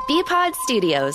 BPod Studios.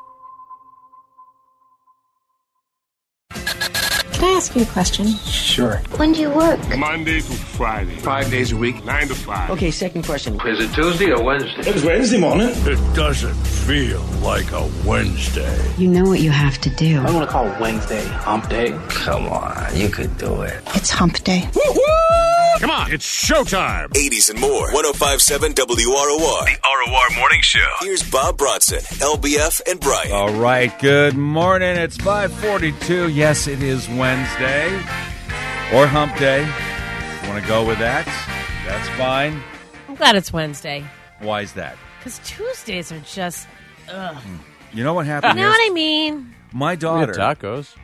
Can I ask you a question? Sure. When do you work? Monday to Friday. 5 days a week. 9 to 5. Okay, second question. Is it Tuesday or Wednesday? It's Wednesday morning. It doesn't feel like a Wednesday. You know what you have to do. I want to call Wednesday Hump Day. Come on, you could do it. It's Hump Day. Woo-hoo! Come on, it's showtime. 80s and more. 105.7 WROR. The ROR Morning Show. Here's Bob Bronson, LBF, and Brian. All right, good morning. It's 5:42. Yes, it is Wednesday or Hump Day. You want to go with that? That's fine. I'm glad it's Wednesday. Why is that? Because Tuesdays are just, ugh. You know what happened? You know what I mean? My daughter, tacos.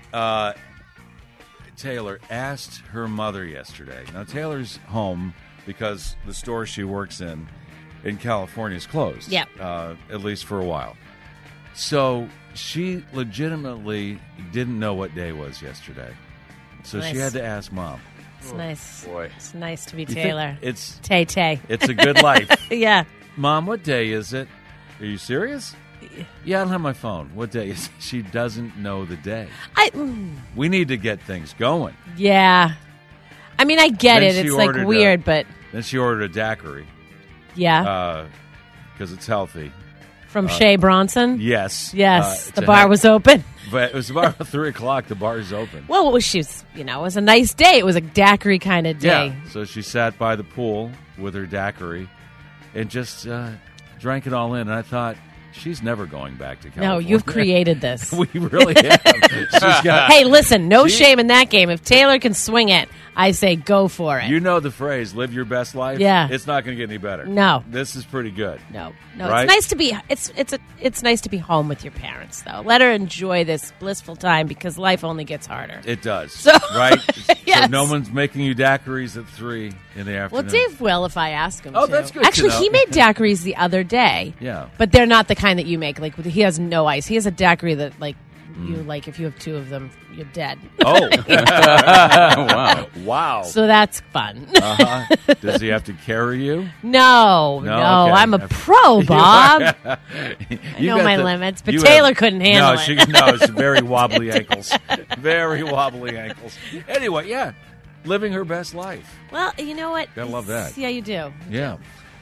Taylor, asked her mother yesterday. Now, Taylor's home because the store she works in California is closed. Yeah. At least for a while. So she legitimately didn't know what day was yesterday. So Nice. she had to ask Mom. It's nice. Boy. It's nice to be You think Taylor. it's Tay. It's a good life. Yeah. Mom, what day is it? Are you serious? Yeah, I don't have my phone. What day is it? She doesn't know the day. We need to get things going. Yeah. I mean, I get Then it. she It's like ordered weird, but Then she ordered a daiquiri yeah. because it's healthy. From Shea Bronson? Yes. Yes. The bar was open. But it was about 3 o'clock. The bar is open. Well, it was, it was a nice day. It was a daiquiri kind of day. Yeah. So she sat by the pool with her daiquiri and just drank it all in. And I thought, she's never going back to California. No, you've created this. We really have. Hey, listen, no shame in that game. If Taylor can swing it, I say go for it. You know the phrase, live your best life? Yeah. It's not going to get any better. No. This is pretty good. No, Right? It's nice to be. It's nice to be home with your parents, though. Let her enjoy this blissful time because life only gets harder. It does. So- Right? Yes. So no one's making you daiquiris at 3 in the afternoon. Well, Dave will if I ask him. Oh, to. that's good to Actually, know. he made daiquiris the other day. Yeah. but they're not the kind that you make. Like he has no ice. He has a daiquiri that you like. If you have 2 of them, you're dead. Oh. Wow. Wow. So that's fun. Does he have to carry you? No, Okay. I'm a pro, Bob. I You know got my the- limits, but you Taylor have- couldn't handle it. No, it's very wobbly ankles. Very wobbly ankles. Anyway, yeah, living her best life. Well, you know what? Gotta love that. Yeah, you do. Yeah.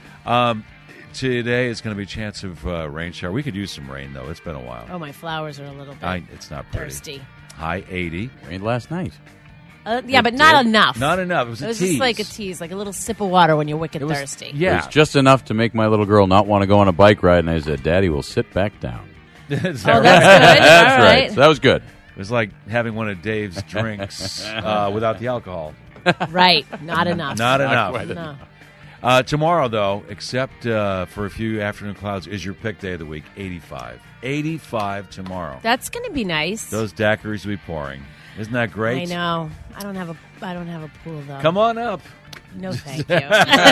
Today is going to be a chance of rain shower. We could use some rain, though. It's been a while. Oh, my flowers are a little bit It's not pretty. thirsty. High 80. Rained last night. Yeah, but not enough. Not enough. It was It a was tease. just like a tease, like a little sip of water when you're wicked thirsty. It Yeah. was just enough to make my little girl not want to go on a bike ride, and I said, Daddy, we'll sit back down. Is that Oh, right? that's good. That's All right. So that was good. It was like having one of Dave's drinks without the alcohol. Right. Not enough. Not enough. quite No. Tomorrow, though, except for a few afternoon clouds, is your pick day of the week. 85. 85 tomorrow. That's going to be nice. Those daiquiris will be pouring. Isn't that great? I know. I don't have a pool though. Come on up. No, thank you.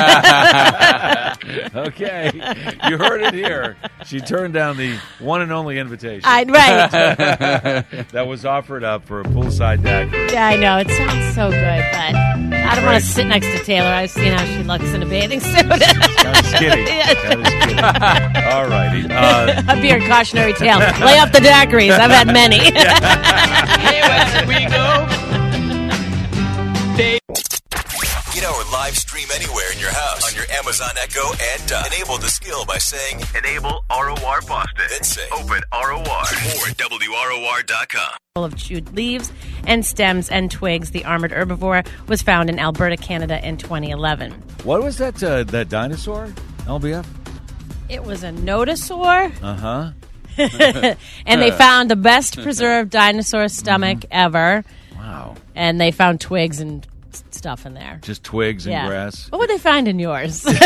Okay. You heard it here. She turned down the one and only invitation Right. that was offered up for a poolside daiquiri. Yeah, I know. It sounds so good, but I don't want Right. to sit next to Taylor. I've seen how she looks in a bathing suit. Kind of skinny. Kind of skinny. All righty. I'd be her cautionary tale. Lay off the daiquiris. I've had many. Get our live stream anywhere in your house on your Amazon Echo and enable the skill by saying Enable ROR Boston. Then say Open ROR or at WROR.com. Of chewed leaves and stems and twigs, the armored herbivore was found in Alberta, Canada in 2011. What was that dinosaur, LBF? It was a nodosaur, Uh-huh. and they found the best preserved dinosaur stomach ever, Wow. and they found twigs and stuff in there. Just twigs and Yeah. grass. What would they find in yours? It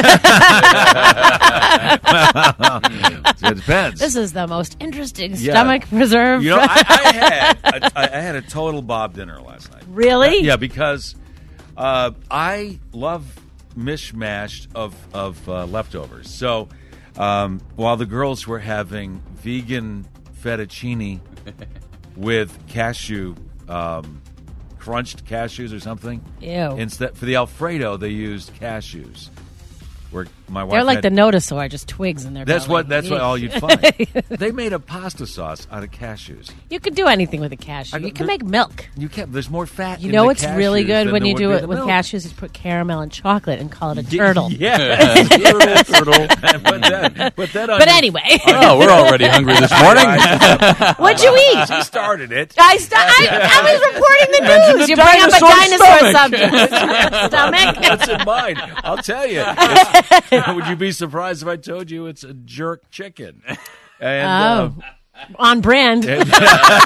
depends. This is the most interesting stomach preserved. You know, I had a total Bob dinner last night. Really? Yeah, because I love mishmashed of leftovers. So while the girls were having vegan fettuccine with cashew, crunched cashews or something. Ew. Instead, for the Alfredo, they used cashews. Where my wife They're like had, the Notosaur, just twigs in their That's belly. what all you'd find. They made a pasta sauce out of cashews. You could do anything with a cashew. You can make milk. You can't. There's more fat. You in know the what's really cashews good than when there you would do be it the with milk. cashews is put caramel and chocolate and call it a turtle. Yeah, turtle. But then But anyway, Oh, we're already hungry this morning. what'd you eat? She started it. I was reporting the news. You bring up a dinosaur stomach. What's in mine? I'll tell you. Would you be surprised if I told you it's a jerk chicken? And, On brand. I'll just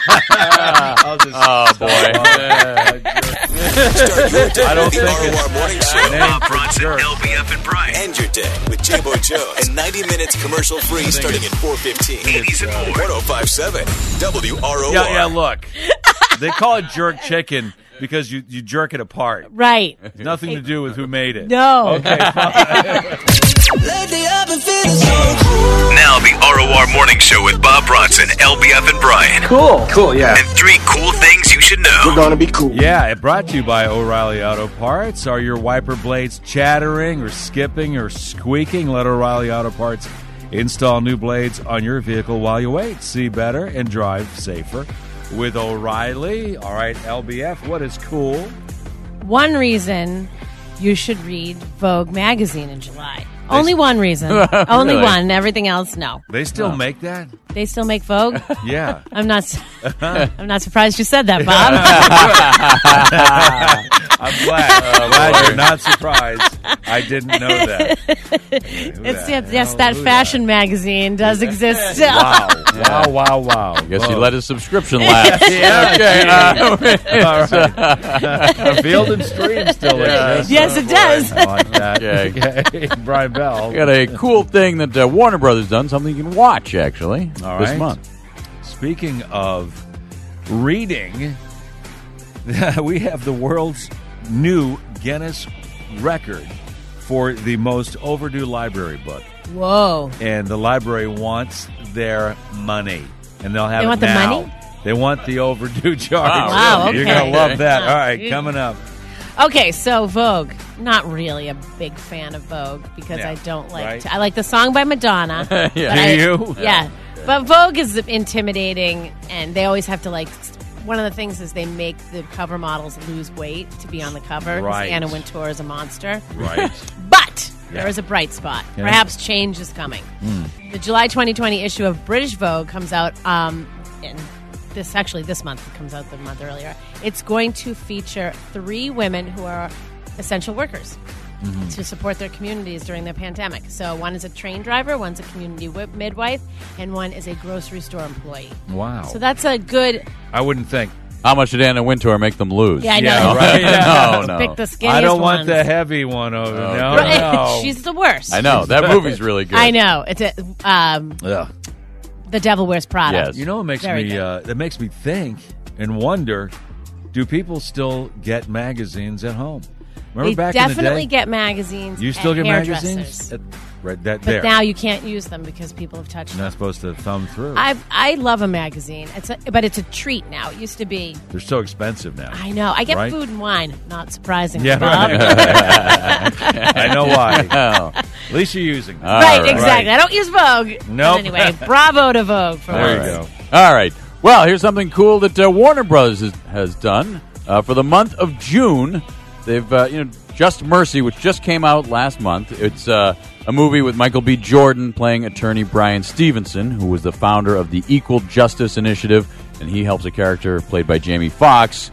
boy. I don't think ROR Morning Show. named Bob for Bronson, jerk. LBF, and Brian. End your day with J-Bo Jones. And 90 minutes commercial free starting at 4:15. 80s and more. 105.7 WROR. Yeah, look. They call it jerk chicken because you jerk it apart. Right. Nothing to do with who made it. No. Okay, fine. Now the ROR Morning Show with Bob Bronson, LBF, and Brian. Cool, yeah. And 3 cool things you should know. We're gonna be cool. Yeah, it brought to you by O'Reilly Auto Parts. Are your wiper blades chattering or skipping or squeaking? Let O'Reilly Auto Parts install new blades on your vehicle while you wait. See better and drive safer with O'Reilly. All right, LBF, what is cool? One reason you should read Vogue magazine in July. Only one reason. Only Really? one. Everything else, no. They still make that? They still make Vogue? Yeah. I'm not surprised you said that, Bob. I'm glad you're not surprised. I didn't know that. Yes, that fashion magazine does exist still. Wow. I guess he let his subscription lapse. Yeah, all right. Field and Stream still exists. Yes, it does. I like that. Okay. Brian Bell. We got a cool thing that Warner Brothers done, something you can watch, actually, All this right. month. Speaking of reading, we have the world's new Guinness record for the most overdue library book. Whoa. And the library wants their money. And they'll have They it want the now. money? They want the overdue charge. Wow, You're okay. going to love that. Wow. All right, coming up. Okay, so Vogue. Not really a big fan of Vogue because Yeah, I don't like right. I like the song by Madonna. Yeah. but Do I- you? Yeah. But Vogue is intimidating, and they always have to, like, one of the things is they make the cover models lose weight to be on the cover. 'Cause Right. Anna Wintour is a monster. Right. But Yeah. there is a bright spot. Yeah. Perhaps change is coming. The July 2020 issue of British Vogue comes out in this month. It comes out the month earlier. It's going to feature 3 women who are essential workers to support their communities during the pandemic. So one is a train driver, one's a community midwife, and one is a grocery store employee. Wow. So that's a good... I wouldn't think. How much did Anna Wintour make them lose? Yeah, I know. Yeah, right. No. Pick the skinniest I don't want ones. the heavy one over there. No, Right. no. She's the worst. I know. That movie's really good. I know. It's Ugh. The Devil Wears Prada. Yes. You know, it makes Very me good. that makes me think and wonder: do people still get magazines at home? Remember They back definitely in the day? get magazines. You still at get hairdressers. magazines? Right, that But there. now you can't use them because people have touched You're them. not supposed to thumb through. I love a magazine. But it's a treat now. It used to be. They're so expensive now. I know. I get Right? food and wine. Not surprising. Yeah, Bob. right. I know why. Oh. At least you're using them. Right, All right. exactly. I don't use Vogue. Nope. But anyway, bravo to Vogue for There once. you go. All right. Well, here's something cool that Warner Brothers has done for the month of June. They've, Just Mercy, which just came out last month. It's a movie with Michael B. Jordan playing attorney Brian Stevenson, who was the founder of the Equal Justice Initiative, and he helps a character played by Jamie Foxx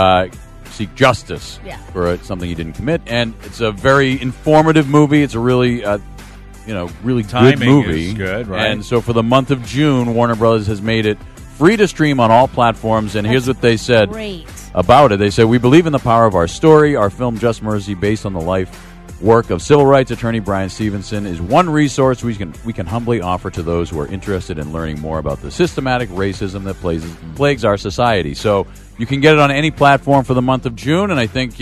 seek justice for something he didn't commit. And it's a very informative movie. It's a really really Timing good movie. is good, right? And so for the month of June, Warner Brothers has made it free to stream on all platforms. And here's what they said Great. about it. They said, "We believe in the power of our story. Our film, Just Mercy, based on the life work of civil rights attorney Brian Stevenson, is one resource we can humbly offer to those who are interested in learning more about the systematic racism that plagues our society." So you can get it on any platform for the month of June, and I think,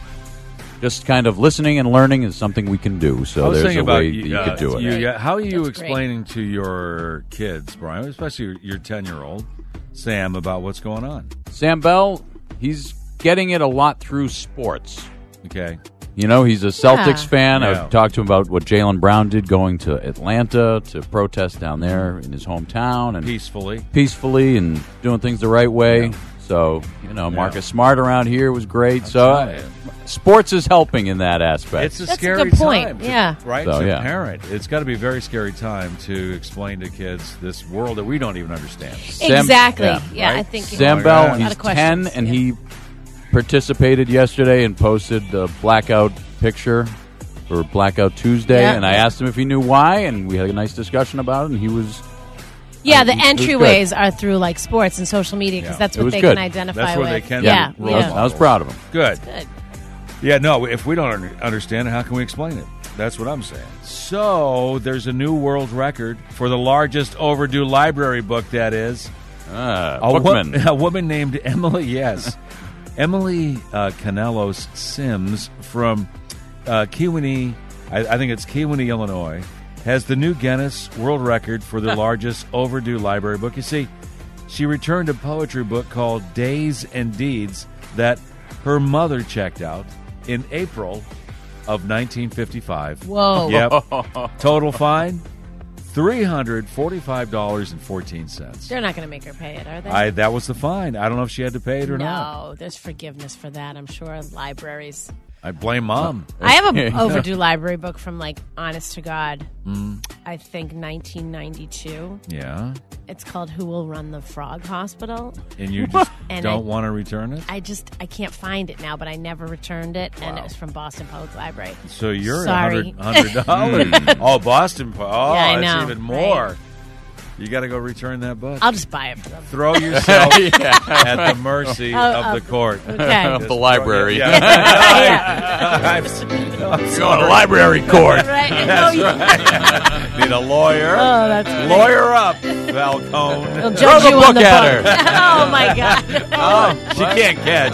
just kind of listening and learning is something we can do. I So was there's thinking a about way that you could do it. how are you That's great. explaining to your kids, Brian, especially your 10-year-old Sam, about what's going on? Sam Bell, he's getting it a lot through sports. Okay. You know, he's a Celtics fan. Yeah. I talked to him about what Jaylen Brown did going to Atlanta to protest down there in his hometown and peacefully and doing things the right way. Yeah. So, you know, Marcus Smart around here was great. Right. Sports is helping in that aspect. It's a That's scary a good point. time, Yeah. right? So, to yeah. parent, it's got to be a very scary time to explain to kids this world that we don't even understand. Exactly. yeah, Yeah, right? I think Sam Oh, Bell, yeah. A lot he's of questions, 10, and yeah. he participated yesterday and posted the blackout picture for Blackout Tuesday. Yeah. And I asked him if he knew why, and we had a nice discussion about it, and he was... Yeah, the it was good. entryways are through like sports and social media because Yeah. that's It what was they good. can identify That's where with. they can yeah, roll yeah. I was proud of him. Good. Good. Yeah, no, if we don't understand it, how can we explain it? That's what I'm saying. So, there's a new world record for the largest overdue library book, that is. Bookman. A woman named Emily, Emily Canelos Sims from Kewanee, I think it's Kewanee, Illinois, has the new Guinness World Record for the largest overdue library book. You see, she returned a poetry book called Days and Deeds that her mother checked out in April of 1955. Whoa. Yep. Total fine, $345.14. They're not going to make her pay it, are they? That was the fine. I don't know if she had to pay it or not. No, there's forgiveness for that, I'm sure. Libraries. I blame Mom. I have an overdue library book from, like, honest to God, Mm. I think 1992. Yeah. It's called Who Will Run the Frog Hospital. And you just And don't want to return it? I can't find it now, but I never returned it, and it was from Boston Public Library. So you're Sorry. $100. Oh, Boston. Oh, Yeah, I that's know, even more. right? You got to go return that book. I'll just buy it for them. Throw yourself at the mercy of the court. Okay. Of the library. Yeah. You're going to library court. Right? Need a lawyer. Oh, that's great. Lawyer up, Falcone. They'll Throw judge the you on book the at book. Oh, my God. She can't catch.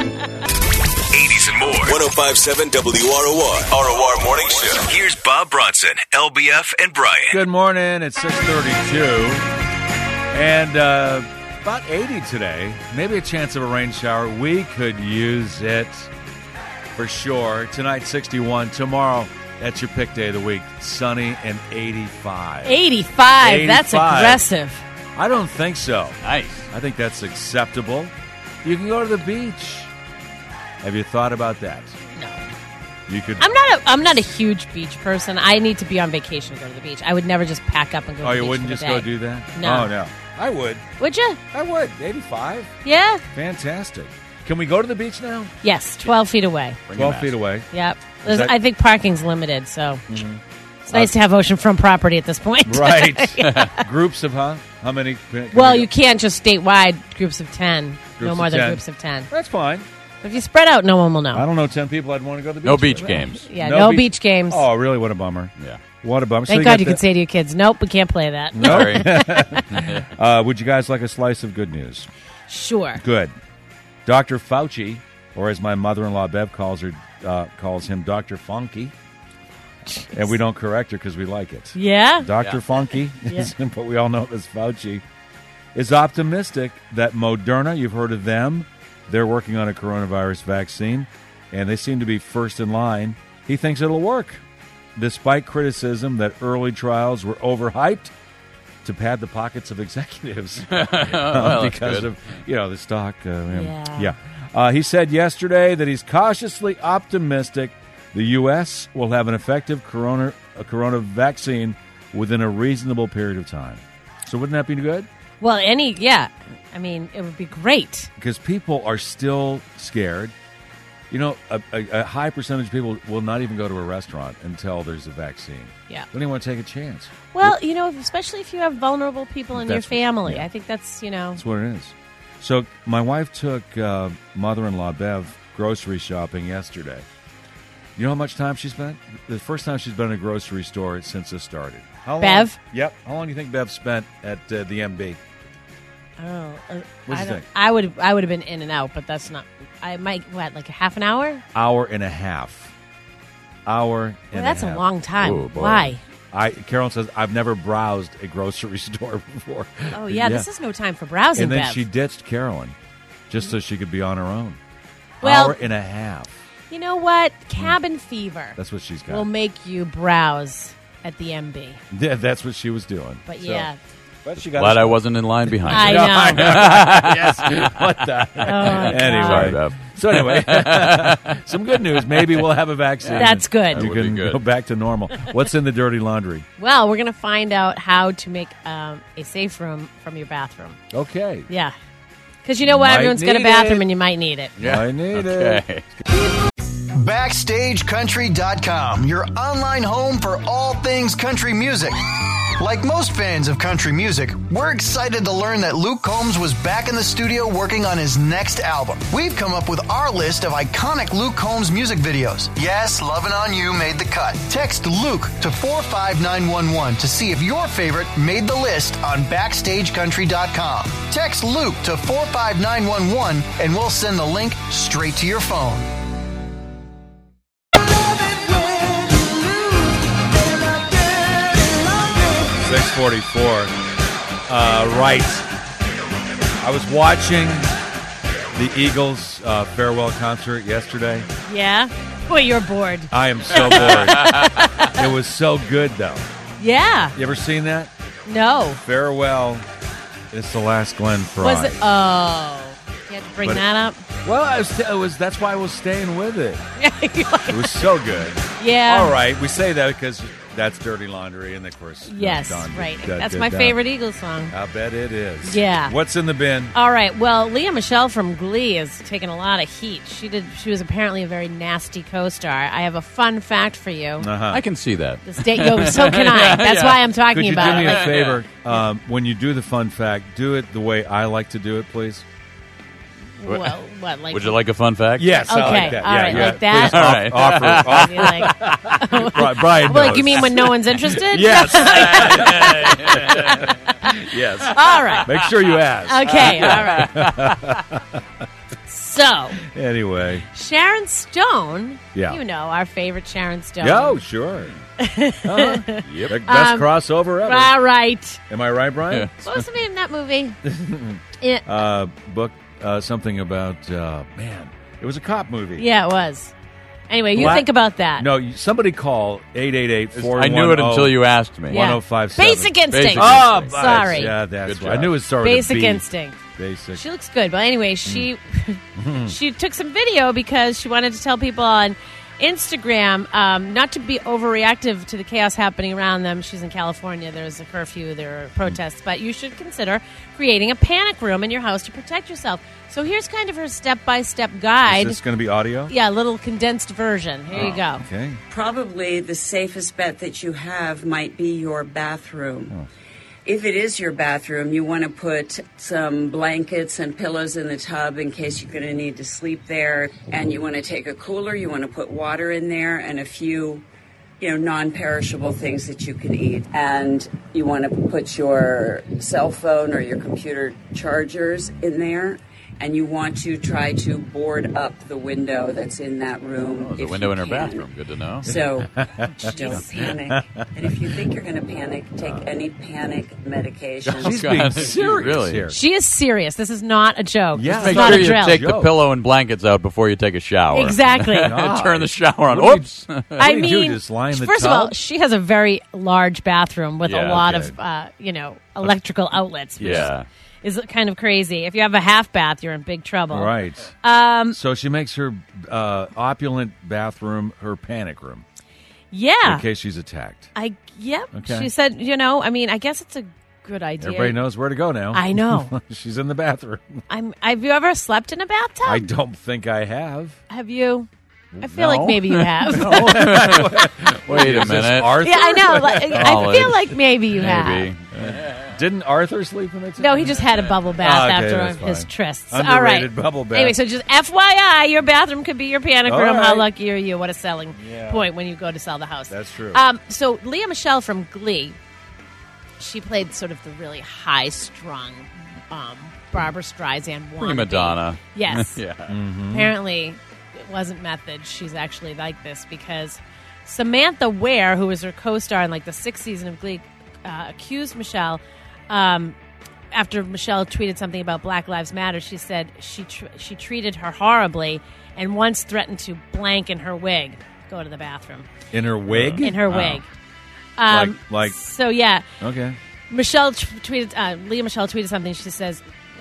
80s and more. 105.7 WROR. ROR Morning Show. Here's Bob Bronson, LBF, and Brian. Good morning. It's 6:32. And about 80 today. Maybe a chance of a rain shower. We could use it for sure. Tonight, 61. Tomorrow, that's your pick day of the week. Sunny and 85. 85. That's aggressive. I don't think so. Nice. I think that's acceptable. You can go to the beach. Have you thought about that? No. You could. I'm not a huge beach person. I need to be on vacation to go to the beach. I would never just pack up and go to the beach. You wouldn't for just the go day. do that? No. Oh, no. I would. Would you? I would. 85. Yeah. Fantastic. Can we go to the beach now? Yes. 12 feet away. 12 feet away. Yep. Is that- I think parking's limited, so it's nice to have oceanfront property at this point. Right. Groups of how many? Well, you can't just statewide groups of 10. No Groups more of than 10. groups of 10. That's fine. If you spread out, no one will know. I don't know 10 people I'd want to go to the beach. No beach with. games. Yeah, no beach games. Oh, really? What a bummer. Yeah. What a bummer. Thank God you could say to your kids, nope, we can't play that. Sorry. Would you guys like a slice of good news? Sure. Good. Dr. Fauci, or as my mother-in-law Bev calls him, Dr. Funky. And we don't correct her because we like it. Yeah? Dr. Funky, but we all know him as Fauci, is optimistic that Moderna, you've heard of them, they're working on a coronavirus vaccine, and they seem to be first in line. He thinks it'll work, despite criticism that early trials were overhyped to pad the pockets of executives because of the stock. He said yesterday that he's cautiously optimistic the U.S. will have an effective corona vaccine within a reasonable period of time. So wouldn't that be good? Well, I mean, it would be great. Because people are still scared. You know, a high percentage of people will not even go to a restaurant until there's a vaccine. Yeah. They don't want to take a chance. Well, especially if you have vulnerable people in your family. Yeah. I think that's, That's what it is. So my wife took mother-in-law Bev grocery shopping yesterday. You know how much time she spent? The first time she's been in a grocery store since this started. How long? Bev? Yep. How long do you think Bev spent at the MB? Oh, What do you think? I would have been in and out, but that's not. I might like a half an hour. Hour and a half. That's a long time. Oh, boy. Why? Carolyn says I've never browsed a grocery store before. Oh yeah, this is no time for browsing. And then Bev. she ditched Carolyn just so she could be on her own. Well, hour and a half. You know what? Cabin fever That's what she's got. will make you browse at the MB. Yeah, that's what she was doing. But So- yeah. But she got Glad us- I wasn't in line behind I you. know. Yes. What the? Oh, my Anyway. God. Sorry, Beth. So anyway, some good news. Maybe we'll have a vaccine. That's good. You That would be can good. go back to normal. What's in the dirty laundry? Well, we're going to find out how to make a safe room from your bathroom. Okay. Yeah. Because you know what? Might Everyone's got a need bathroom it. and you might need it. Yeah. I need Okay. BackstageCountry.com, your online home for all things country music. Like most fans of country music, we're excited to learn that Luke Combs was back in the studio working on his next album. We've come up with our list of iconic Luke Combs music videos. Yes, Lovin' On You made the cut. Text Luke to 45911 to see if your favorite made the list on BackstageCountry.com. Text Luke to 45911 and we'll send the link straight to your phone. 6:44. Right. I was watching the Eagles farewell concert yesterday. Yeah? Boy, you're bored. I am so bored. It was so good, though. Yeah. You ever seen that? No. Farewell. It's the last Glenn Fry. Was it? Oh. You had to bring But- that up? Well, that's why I was staying with it. It was so good. Yeah. All right, we say that because that's dirty laundry, and of course, Yes, done. right. Da, That's da, my da. favorite Eagles song. I bet it is. Yeah. What's in the bin? All right. Well, Leah Michele from Glee has taken a lot of heat. She was apparently a very nasty co-star. I have a fun fact for you. I can see that. So can I. That's why I'm talking Could you about do me it. a favor? When you do the fun fact, do it the way I like to do it, please. Well, what? Like, Would you like a fun fact? Yes, I Okay, like that. all yeah, right, yeah. like that? Please All right. offer. Brian Like knows. you mean when no one's interested? Yes. Yes. All right. Make sure you ask. Okay. All right. So, Anyway. Sharon Stone. Yeah. You know, our favorite Sharon Stone. Oh, sure. Uh-huh. Yep. The best crossover ever. All right. Am I right, Brian? What was the name of that movie? Book something about man. It was a cop movie. Yeah, it was. Anyway, you Black- think about that. No, somebody call 888-410. I knew it until you asked me. Yeah. 1057. Basic Instinct. Basic Oh, Instinct. Sorry. Yeah, that's Good right. I job. knew it started with a Basic B. Instinct. Basic. She looks good, but anyway, she she took some video because she wanted to tell people on Instagram not to be overreactive to the chaos happening around them. She's in California. There's a curfew. There are protests, but you should consider creating a panic room in your house to protect yourself. So here's kind of her step-by-step guide. Is this going to be audio? Yeah, a little condensed version. Here you go. Okay. Probably the safest bet that you have might be your bathroom. If it is your bathroom, you want to put some blankets and pillows in the tub in case you're going to need to sleep there. And you want to take a cooler, you want to put water in there and a few, non-perishable things that you can eat. And you want to put your cell phone or your computer chargers in there. And you want to try to board up the window that's in that room. Oh, there's a if window you in her can. bathroom. Good to know. So don't panic. And if you think you're going to panic, take any panic medication. She's God. being serious Really? here. She is serious. This is not a joke. Yeah. This Make is not sure a you drill. take the Joke. pillow and blankets out before you take a shower. Exactly. Turn the shower on. What do you- Oops. I do you mean, do, just lie in the first of all, tub? she has a very large bathroom with a Yeah, lot okay. of, electrical outlets. Which Yeah. is kind of crazy. If you have a half bath, you're in big trouble. Right. So she makes her opulent bathroom her panic room Yeah. in case she's attacked. Yep. Okay. She said, I mean, I guess it's a good idea. Everybody knows where to go now. I know. She's in the bathroom. Have you ever slept in a bathtub? I don't think I have. Have you? I feel No. like maybe you have. Wait a Is this minute. Arthur? Yeah, I know. I College. feel like maybe you have. Maybe. Didn't Arthur sleep in it? No, he just had a bubble bath Okay, after that's his fine. trysts. Underrated All right. bubble bath. Anyway, so just FYI, your bathroom could be your panic All room. How right. lucky are you? What a selling Yeah. point when you go to sell the house. That's true. So Leah Michele from Glee, she played sort of the really high-strung Barbara Streisand wannabe. Prima donna. Yes. Yeah. Apparently, it wasn't method. She's actually like this because Samantha Ware, who was her co-star in like the 6th season of Glee, accused Michelle after Michelle tweeted something about Black Lives Matter, she said she treated her horribly and once threatened to blank in her wig. Go to the bathroom. In her wig? In her wig. Like. So, yeah. Okay. Michelle tweeted, Leah Michelle tweeted something. She says,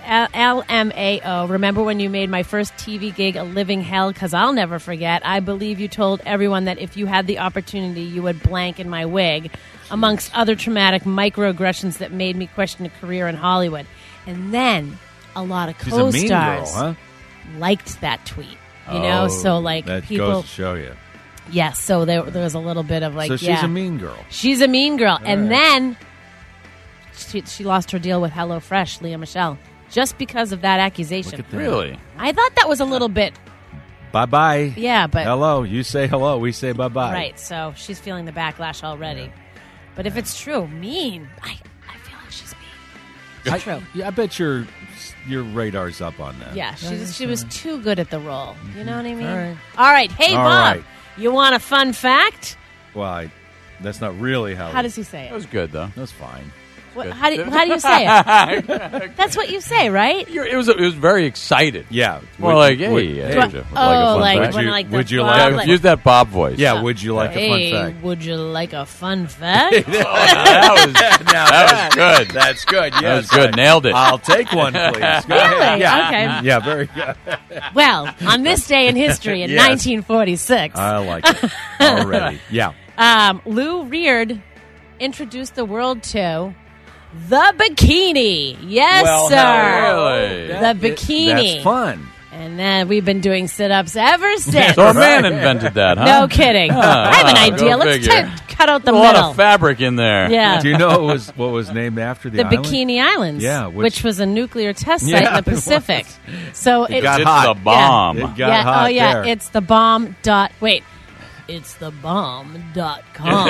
LMAO, remember when you made my first TV gig a living hell? Because I'll never forget. I believe you told everyone that if you had the opportunity, you would blank in my wig, amongst other traumatic microaggressions that made me question a career in Hollywood. And then a lot of co-stars She's a mean girl, huh? liked that tweet. You know, so like that people goes to show you. Yes, so there was a little bit of like, so she's a mean girl. She's a mean girl. All and right. then she lost her deal with HelloFresh, Leah Michelle, just because of that accusation. Look at that. Really? I thought that was a little bit, Bye-bye. yeah, but Hello. You say hello. We say bye-bye. right. So she's feeling the backlash already. Yeah. But if it's true, mean. I feel like she's mean. It's true. Yeah, I bet your radar's up on that. Yeah, she was too good at the role. You know what I mean? All right. All right. Hey, All Bob, right. you want a fun fact? Well, that's not really how. How does he say That it? was good, though. That's fine. What, how do you say it? That's what you say, right? It was very excited. Yeah. More like, hey, would- yeah, hey, would you like a fun fact? when like the would you Bob, like- like, Use that Bob voice. Yeah. Would you like hey, a fun fact? would you like a fun fact? that was good. That's good. Yes, That was good. Nailed it. I'll take one, please. Go ahead. Really? Yeah. Okay. Yeah. Very good. Well, on this day in history in Yes. 1946, I like it already. Yeah. Lou Reard introduced the world to the bikini. Yes, Well, sir. really? The bikini. That's fun. And then we've been doing sit-ups ever since. So a man invented that, huh? No kidding. I have an idea. go Let's figure. cut out the a lot middle. of fabric in there. Yeah. Do you know what was named after the The island? Bikini Islands, Yeah, which was a nuclear test site Yeah, in the it was. Pacific. So It got It's hot. the bomb. It got hot oh yeah, there. it's the bomb dot. Wait, it's the bomb.com.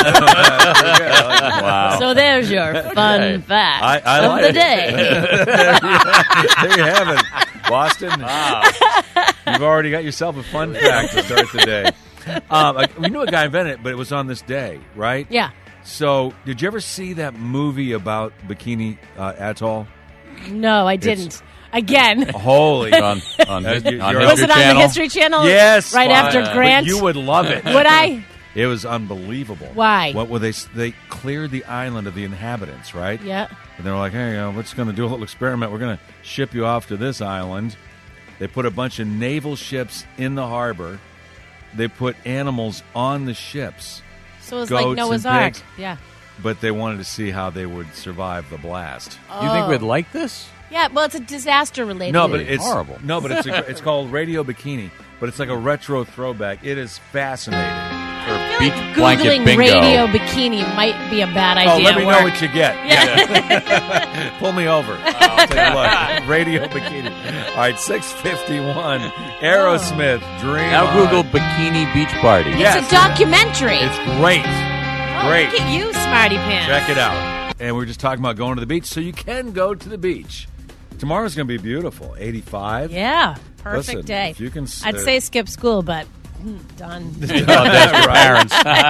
Wow. So there's your fun fact I of like the it. day. There you have it, Boston. You've already got yourself a fun fact to start the day. We knew a guy invented it, but it was on this day, right? Yeah. So, did you ever see that movie about Bikini Atoll? No, I didn't. Again. Holy. on you're- History Was it on Channel? the History Channel? Yes. Right after But Grant? you would love it. Would I? It was unbelievable. Why? What were they cleared the island of the inhabitants, right? Yeah. And they were like, hey, we're just going to do a little experiment. We're going to ship you off to this island. They put a bunch of naval ships in the harbor. They put animals on the ships, So it was Goats like Noah's and Ark. pigs. Yeah. but they wanted to see how they would survive the blast. You think we'd like this? Yeah, well, it's a disaster related. No, but it's horrible. No, but it's called Radio Bikini, but it's like a retro throwback. It is fascinating. Or beach Googling blanket bingo. radio bikini might be a bad idea. Oh, let me at know work. what you get. Yeah. Pull me over. I'll take a look. Radio Bikini. All right, 6:51. Aerosmith, Dream Now On. Google bikini beach party. Yeah. It's a documentary. It's great. Oh, Great. Look at you, Smarty Pants. Check it out. And we're just talking about going to the beach, so you can go to the beach. Tomorrow's going to be beautiful. 85. Yeah, perfect Listen, day. if you can I'd say skip school, but done. Parents.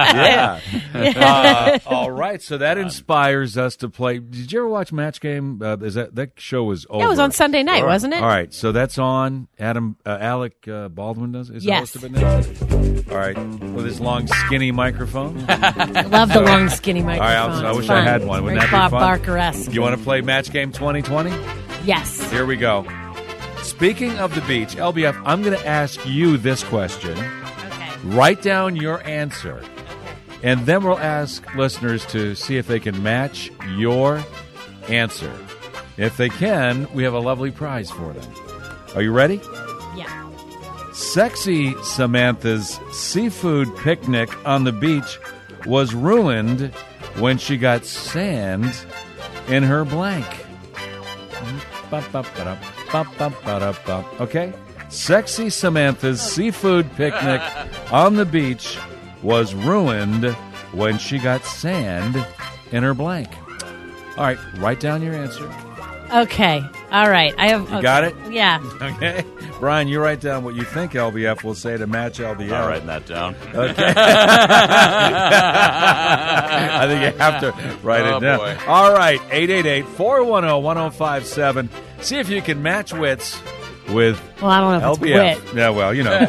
Yeah. All right, so that inspires us to play. Did you ever watch Match Game? Is that show was over? Yeah, it was on Sunday night, All right. wasn't it? All right, so that's on. Alec Baldwin does. Is Yes. the host of it now? All right, with his long, skinny microphone. I love the long, skinny All microphone. right, I It's wish fun. I had one. Wouldn't Very that be Bob fun? Barker-esque. You want to play Match Game 2020? Yes. Here we go. Speaking of the beach, LBF, I'm going to ask you this question. Okay. Write down your answer, and then we'll ask listeners to see if they can match your answer. If they can, we have a lovely prize for them. Are you ready? Yeah. Sexy Samantha's seafood picnic on the beach was ruined when she got sand in her blank. Okay? Sexy Samantha's seafood picnic on the beach was ruined when she got sand in her blank. All right, write down your answer. Okay. All right. I have. You got it? Yeah. Okay. Brian, you write down what you think LBF will say to match LBF. I'm writing that down. Okay. I think you have to write it down. Boy. All right. 888-410-1057. See if you can match wits with Well, I don't know if LBF. it's wit. Yeah, well, you know.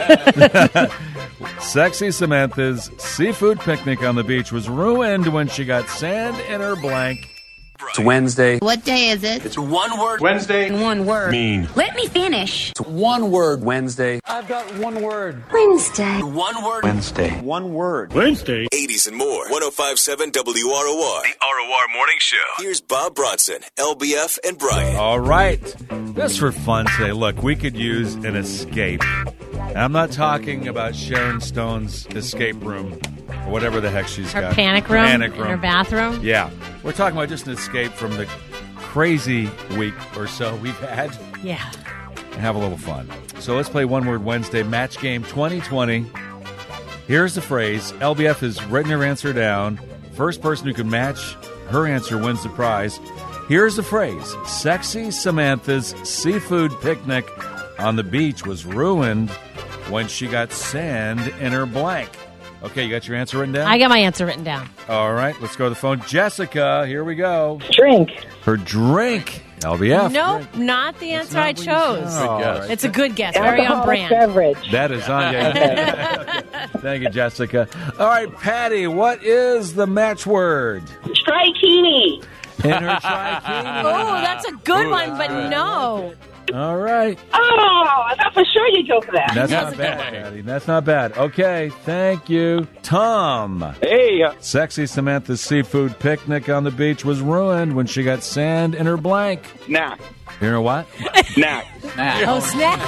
Sexy Samantha's seafood picnic on the beach was ruined when she got sand in her blank. It's Wednesday. What day is it? It's one word. Wednesday. One word. Mean. Let me finish. It's one word. Wednesday. I've got one word. Wednesday. One word. Wednesday. One word. Wednesday. 80s and more. 105.7 WROR. The ROR Morning Show. Here's Bob Bronson, LBF, and Brian. All right. Just for fun today, look, we could use an escape. And I'm not talking about Sharon Stone's escape room or whatever the heck she's Her got. panic room Panic in room. her bathroom. Yeah. We're talking about just an escape from the crazy week or so we've had. Yeah. And have a little fun. So let's play One Word Wednesday, Match Game 2020. Here's the phrase. LBF has written her answer down. First person who can match her answer wins the prize. Here's the phrase. Sexy Samantha's seafood picnic on the beach was ruined when she got sand in her blank. Okay, you got your answer written down? I got my answer written down. All right, let's go to the phone. Jessica, here we go. Drink. Her drink. LBF. Nope, not the answer I chose. Good guess. It's a good guess. Very on brand. Beverage. That is on. Yeah. Okay. Thank you, Jessica. All right, Patty, what is the match word? Strikini. In her trikini. Oh, that's a good one, but no. All right. Oh, I thought for sure you'd go for that. That's not bad, Patty. That's not bad. Okay, thank you. Tom. Hey. Sexy Samantha's seafood picnic on the beach was ruined when she got sand in her blank. Snack. You know what? Snack. Oh, snap.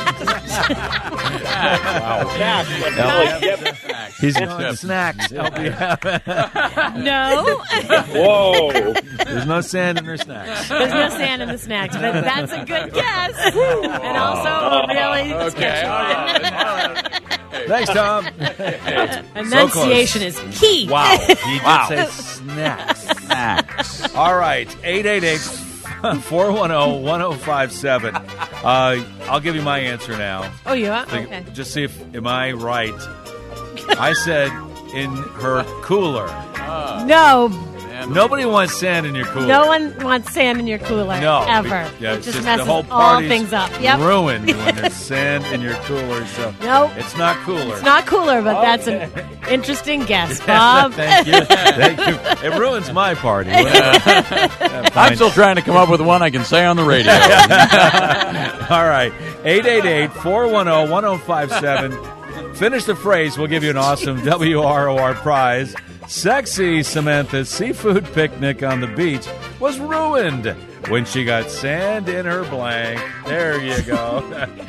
Wow. Snack. He's going snacks. No. Whoa. There's no sand in her snacks. There's no sand in the snacks, but that's a good guess. And also really sketchy. Thanks, Tom. Enunciation is key. Wow. He did say snacks. Snacks. All right. 888-410-1057. I'll give you my answer now. Oh, you are? Okay. Just see if, am I right? I said in her cooler. No. Nobody wants sand in your cooler. No one wants sand in your cooler. No. Ever. Yeah, it just the messes whole all party's things up. Yep. ruined when there's sand in your cooler. So Nope. it's not cooler. It's not cooler, but that's an interesting guess, Bob. Thank you. Thank you. It ruins my party. I'm still trying to come up with one I can say on the radio. All right. 888-410-1057. Finish the phrase. We'll give you an awesome WROR prize. Sexy Samantha's seafood picnic on the beach was ruined when she got sand in her blank. There you go.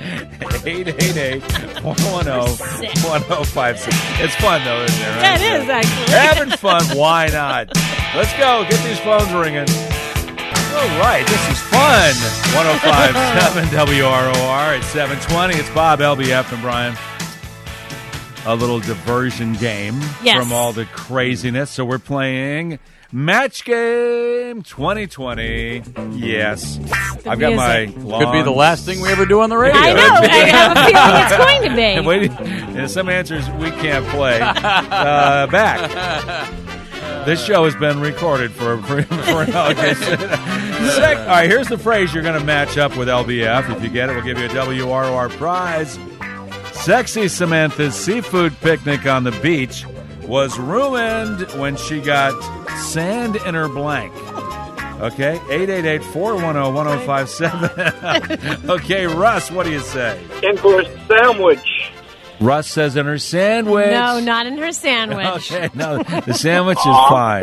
888-410-1056. It's fun, though, isn't it? Right? Yeah, it is, actually. Having fun. Why not? Let's go. Get these phones ringing. All right. This is fun. 105.7 WROR at 720. It's Bob, LBF, and Brian. A little diversion game from all the craziness. So we're playing Match Game 2020. Yes. I've got my long... Could be the last thing we ever do on the radio. I know. I have a feeling it's going to be. Wait, some answers we can't play. Back. This show has been recorded for an August. All right, here's the phrase you're going to match up with LBF. If you get it, we'll give you a WROR prize. Sexy Samantha's seafood picnic on the beach was ruined when she got sand in her blank. Okay, 888-410-1057. Okay, Russ, what do you say? In for a sandwich. Russ says in her sandwich. No, not in her sandwich. Okay, no, the sandwich is fine.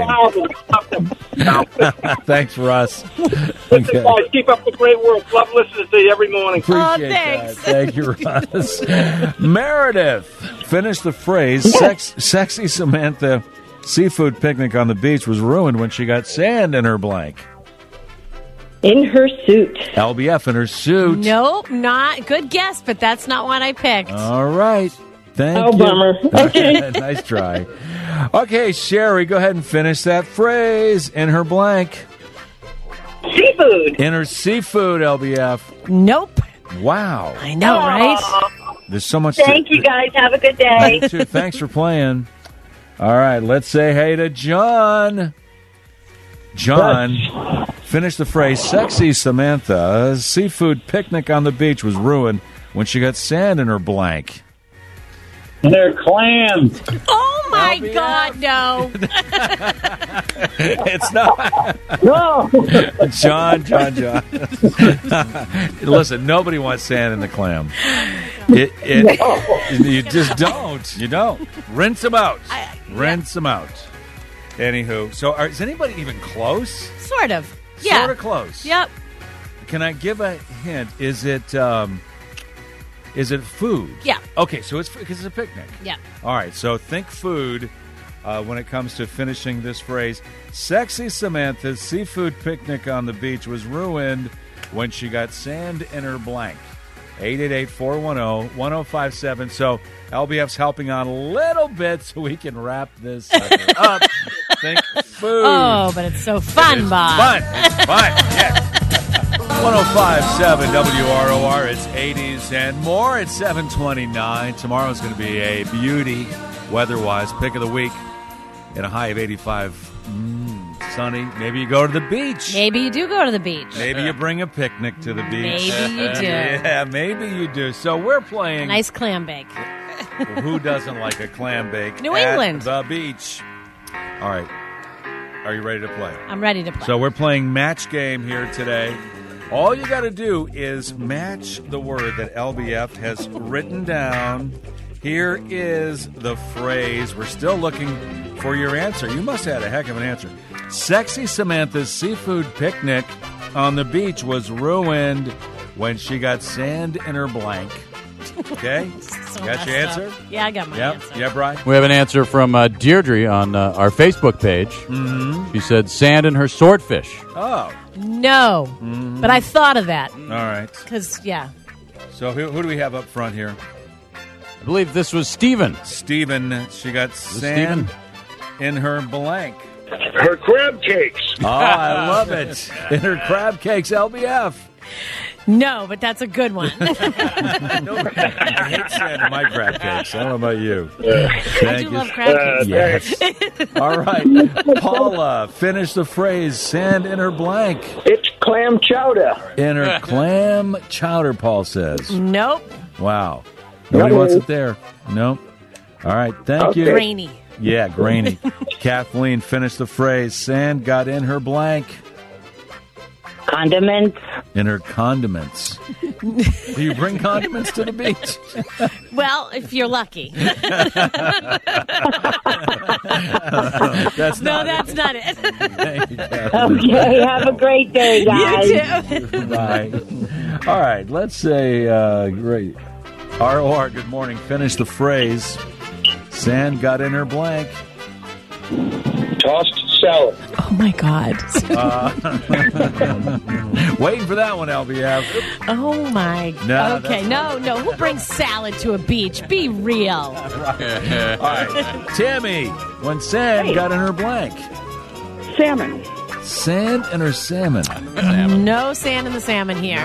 Thanks, Russ. Okay. Guys, keep up the great work. Love listening to you every morning. Appreciate that. Thank you, Russ. Meredith, finish the phrase. Sexy Samantha seafood picnic on the beach was ruined when she got sand in her blank. In her suit. LBF in her suit. Nope, not. Good guess, but that's not what I picked. All right. Thank you. Bummer. Okay. Nice try. Okay, Sherry, go ahead and finish that phrase in her blank. Seafood seafood. Inner seafood, LBF. Nope. Wow. I know, right? There's so much. Thank you, guys. Have a good day. You too. Thanks for playing. All right, let's say hey to John. John, finish the phrase. Sexy Samantha's seafood picnic on the beach was ruined when she got sand in her blank. They're clams. Oh, my God, no. It's not. No. John. Listen, nobody wants sand in the clam. You just don't. You don't. Rinse them out. Rinse them out. Anywho, so is anybody even close? Sort of. Yeah. Sort of close. Yep. Can I give a hint? Is it food? Yeah. Okay, so it's because it's a picnic. Yeah. All right, so think food when it comes to finishing this phrase. Sexy Samantha's seafood picnic on the beach was ruined when she got sand in her blank. 888-410-1057. So LBF's helping on a little bit so we can wrap this sucker up. Think food. Oh, but it's so fun, Bob. Fun. It's fun. Yes. 105.7 WROR. It's 80s and more. It's 7:29. Tomorrow's going to be a beauty weather-wise. Pick of the week in a high of 85. Sunny. Maybe you go to the beach. Maybe you do go to the beach. Maybe you bring a picnic to the beach. Maybe you do. Yeah, maybe you do. So we're playing. A nice clam bake. Well, who doesn't like a clam bake? New England. At the beach. All right. Are you ready to play? I'm ready to play. So we're playing match game here today. All you got to do is match the word that LBF has written down. Here is the phrase. We're still looking for your answer. You must have had a heck of an answer. Sexy Samantha's seafood picnic on the beach was ruined when she got sand in her blank. Okay? So got your answer? Yeah, I got my answer. Yeah, Brian? We have an answer from Deirdre on our Facebook page. Mm-hmm. She said sand in her swordfish. Oh. No, but I thought of that. All right. Because, yeah. So who do we have up front here? I believe this was Steven. Steven, she got sand in her blank. Her crab cakes. Oh, I love it. In her crab cakes, LBF. No, but that's a good one. I hate sand in my crab cakes. I don't know about you. I do love crab cakes. Yes. All right. Paula, finish the phrase. Sand in her blank. It's clam chowder. In her clam chowder, Paul says. Nope. Wow. Nobody wants it there. Nope. All right. Thank you. Grainy. Yeah, grainy. Kathleen, finish the phrase. Sand got in her blank. Condiments. In her condiments. Do you bring condiments to the beach? Well, if you're lucky. That's not it. Thank you, Kathleen. Okay, have a great day, guys. You too. Bye. All right, let's say, great. ROR, good morning. Finish the phrase. Sand got in her blank. Tossed salad. Oh, my God. Waiting for that one, LBF. Oh, my. No, okay, no. Who brings salad to a beach? Be real. All right. Tammy, when sand got in her blank. Salmon. Sand in her salmon. No sand in the salmon here.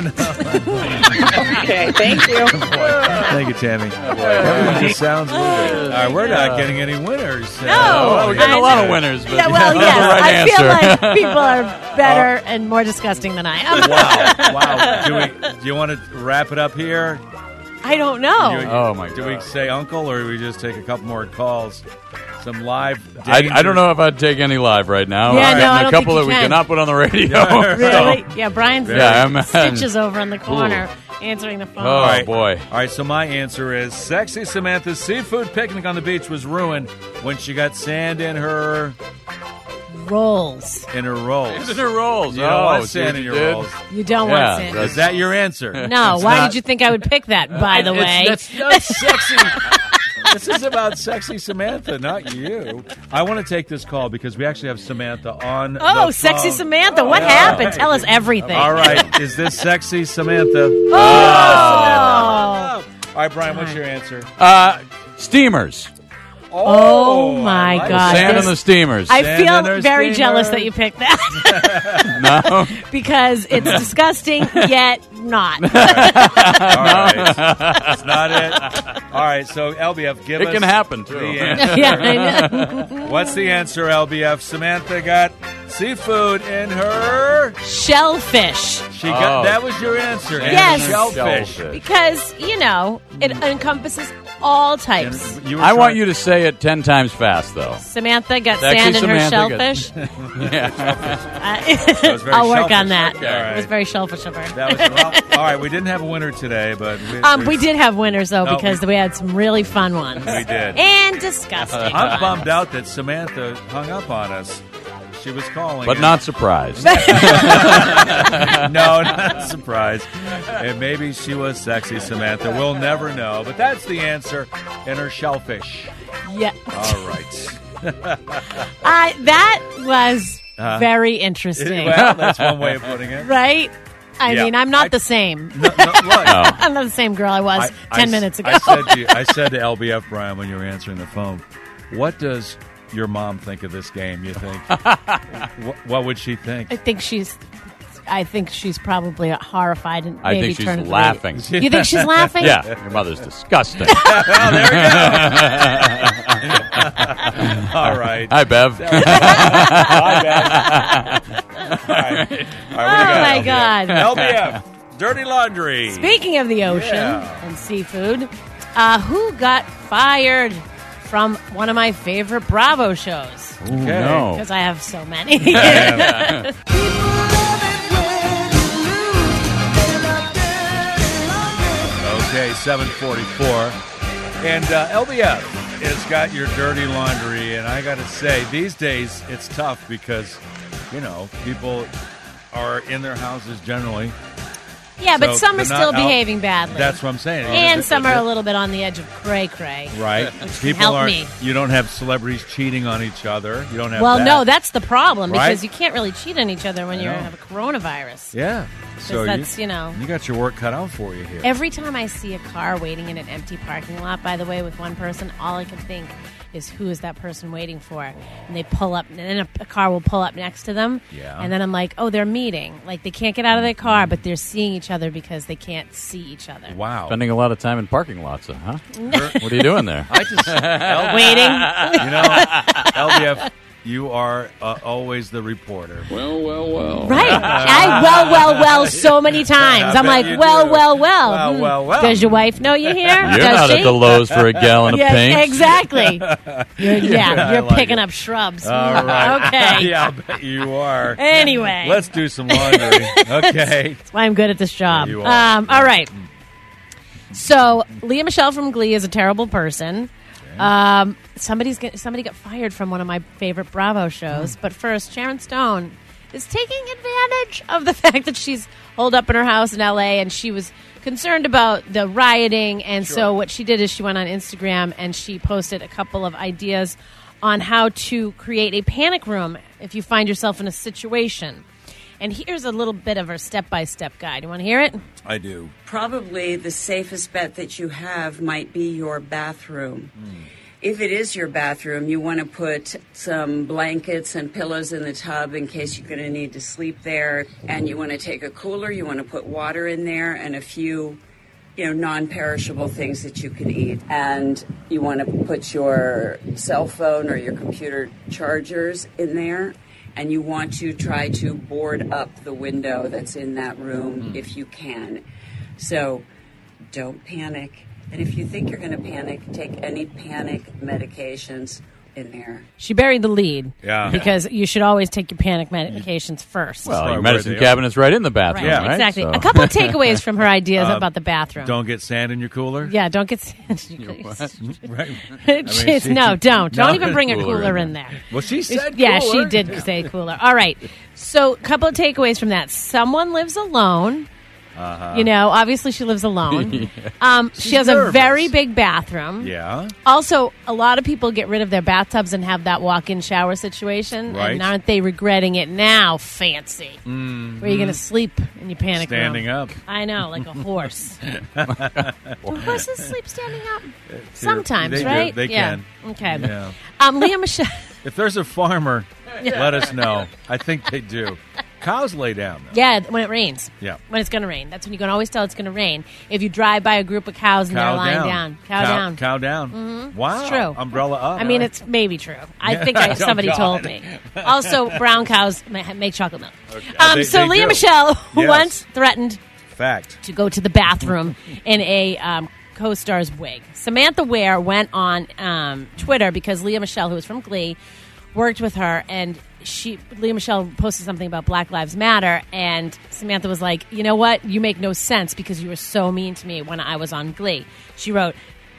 Okay, thank you. Thank you, Tammy. Everything just sounds weird. All right, we're not getting any winners. No. We're getting a lot of winners. But Yeah, well, that's yes. the right I answer. feel like people are better and more disgusting than I am. Wow. Do you want to wrap it up here? I don't know. Oh, my Do God. we say uncle, or do we just take a couple more calls? Some live I don't know if I'd take any live right now. Yeah, I'm no, I getting don't a couple think that you we can. cannot put on the radio. Really? Yeah, Brian's Yeah, stitches over in the corner answering the phone. Oh, boy. All right, so my answer is Sexy Samantha's seafood picnic on the beach was ruined when she got sand in her Rolls. rolls. In her rolls. You don't want sand in your rolls. You don't Yeah, want sand. Is that your answer? No. It's Why not- did you think I would pick that, by the way? That's not sexy. This is about Sexy Samantha, not you. I want to take this call because we actually have Samantha on Oh, the Sexy phone. Samantha. What happened? Tell us everything. All right. Is this Sexy Samantha? Oh. All right, Brian, what's your answer? Steamers. Oh my God! Sand in the steamers. I Sand in feel her very steamers. jealous that you picked that. No. Because it's disgusting, yet not. All right. It's not it. All right, so LBF, give us... It can happen, too. The answer. Yeah, I know. What's the answer, LBF? Samantha got seafood in her... Shellfish. She got that was your answer. And Yes. Shellfish. Because, it encompasses all types. I want you to say it 10 times fast, though. Samantha got Actually, sand in her Samantha shellfish. That was very I'll work shellfish. on that. Okay, all right. It was very shellfish of her. That was, all right, we didn't have a winner today, but... We did have winners, though, No, because we had some really fun ones. We did. And disgusting. I'm bummed out that Samantha hung up on us. She was calling. But not surprised. No, not surprised. And maybe she was sexy, Samantha. We'll never know. But that's the answer in her shellfish. Yeah. All right. That was very interesting. Well, that's one way of putting it. Right? I Yeah. mean, I'm not the same. No, look. I'm not the same girl I was 10 minutes ago. I said to LBF, Brian, when you were answering the phone, what does your mom think of this game, you think? What would she think? I think she's probably horrified and I maybe think she's turned laughing. You think she's laughing? Yeah, your mother's disgusting. Well, there we go. All right. Hi, Bev. Hi, Bev. All right. What do you got, my God. LBF, dirty laundry. Speaking of the ocean and seafood, who got fired from one of my favorite Bravo shows? Ooh, no. Because I have so many. Okay, 7:44. And LBF has got your dirty laundry, and I got to say, these days it's tough because, people are in their houses generally. Yeah, but So some they're are still not out. behaving badly. That's what I'm saying. And some are a little bit on the edge of cray-cray. Right. Which can help me. You don't have celebrities cheating on each other. You don't have Well, that. no, that's the problem Right? because you can't really cheat on each other when you have a coronavirus. Yeah. So that's, you got your work cut out for you here. Every time I see a car waiting in an empty parking lot, by the way, with one person, all I can think is who is that person waiting for? And they pull up, and then a car will pull up next to them. Yeah. And then I'm like, oh, they're meeting. Like, they can't get out of their car, but they're seeing each other because they can't see each other. Wow. Spending a lot of time in parking lots, huh? What are you doing there? I just Waiting. LBF, you are always the reporter. Well. Right. I so many times. I'm like, you well. do. Well. Does your wife know you're here? You're Does not she? at the Lowe's for a gallon of paint. Exactly. You're I like picking it. up shrubs. All right. Okay. Yeah, I bet you are. Anyway. Let's do some laundry. Okay. That's why I'm good at this job. You are. All right. So, Leah Michelle from Glee is a terrible person. Somebody got fired from one of my favorite Bravo shows. But first, Sharon Stone is taking advantage of the fact that she's holed up in her house in L.A. and she was concerned about the rioting. And so what she did is she went on Instagram and she posted a couple of ideas on how to create a panic room if you find yourself in a situation. And here's a little bit of her step-by-step guide. You want to hear it? I do. Probably the safest bet that you have might be your bathroom. If it is your bathroom, you want to put some blankets and pillows in the tub in case you're going to need to sleep there. And you want to take a cooler, you want to put water in there and a few, non-perishable things that you can eat. And you want to put your cell phone or your computer chargers in there. And you want to try to board up the window that's in that room if you can. So don't panic. And if you think you're going to panic, take any panic medications in there. She buried the lead. Yeah. Because you should always take your panic medications first. Well, your where medicine they cabinet's right in the bathroom, Yeah. right? Exactly. So- A couple of takeaways from her ideas about the bathroom. Don't get sand in your cooler? Yeah, don't get... Right. No, don't. No. Don't even bring a Cooler cooler in in there. Well, she said Yeah, cooler. she did say cooler. All right. So, a couple of takeaways from that. Someone lives alone. You know, obviously she lives alone. She has nervous. a very big bathroom. Yeah. Also, a lot of people get rid of their bathtubs and have that walk-in shower situation. Right. And aren't they regretting it now, Fancy? Where you're going to sleep in your panic Standing room. up. I know, like a horse. Do horses sleep standing up? Sometimes, They do. right? They can. Okay. Yeah. Leah Michelle. If there's a farmer, let us know. I think they do. Cows lay down, though. Yeah, when it rains. Yeah. When it's going to rain. That's when you can always tell it's going to rain. If you drive by a group of cows and they're lying down. Cow down. Cow down. Mhm. Wow. It's true. Umbrella up. I mean, it's maybe true. I think somebody told me. Also, brown cows make chocolate milk. Okay. So They Leah do. Michelle Yes. once threatened Fact. to go to the bathroom in a co-star's wig. Samantha Ware went on Twitter because Leah Michelle, who was from Glee, worked with her, and Leah Michelle posted something about Black Lives Matter, and Samantha was like, you know what? You make no sense because you were so mean to me when I was on Glee. She wrote,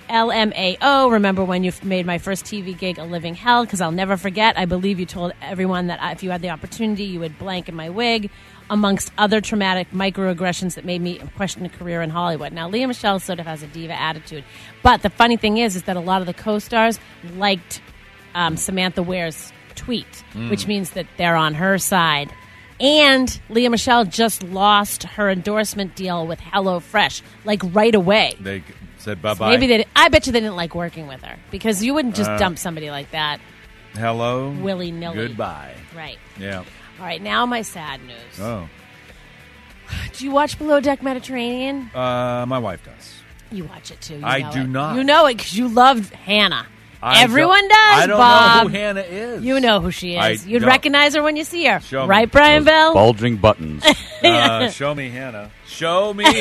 LMAO, remember when you made my first TV gig a living hell? Because I'll never forget. I believe you told everyone that if you had the opportunity, you would blank in my wig, amongst other traumatic microaggressions that made me question a career in Hollywood. Now, Leah Michelle sort of has a diva attitude. But the funny thing is that a lot of the co-stars liked Samantha Ware's tweet, which means that they're on her side. And Leah Michelle just lost her endorsement deal with HelloFresh, like right away. They said bye-bye. Maybe I bet you they didn't like working with her because you wouldn't just dump somebody like that Hello. willy-nilly. Goodbye. Right. Yeah. All right, now my sad news. Oh. Do you watch Below Deck Mediterranean? My wife does. You watch it too. You I know do it. not. You know it because you love Hannah. I Everyone don't- does, I don't Bob. know who Hannah is. You know who she I is. You'd don't. recognize her when you see her. Show me. Right, Brian Bell? Bulging buttons. Show me Hannah. Show me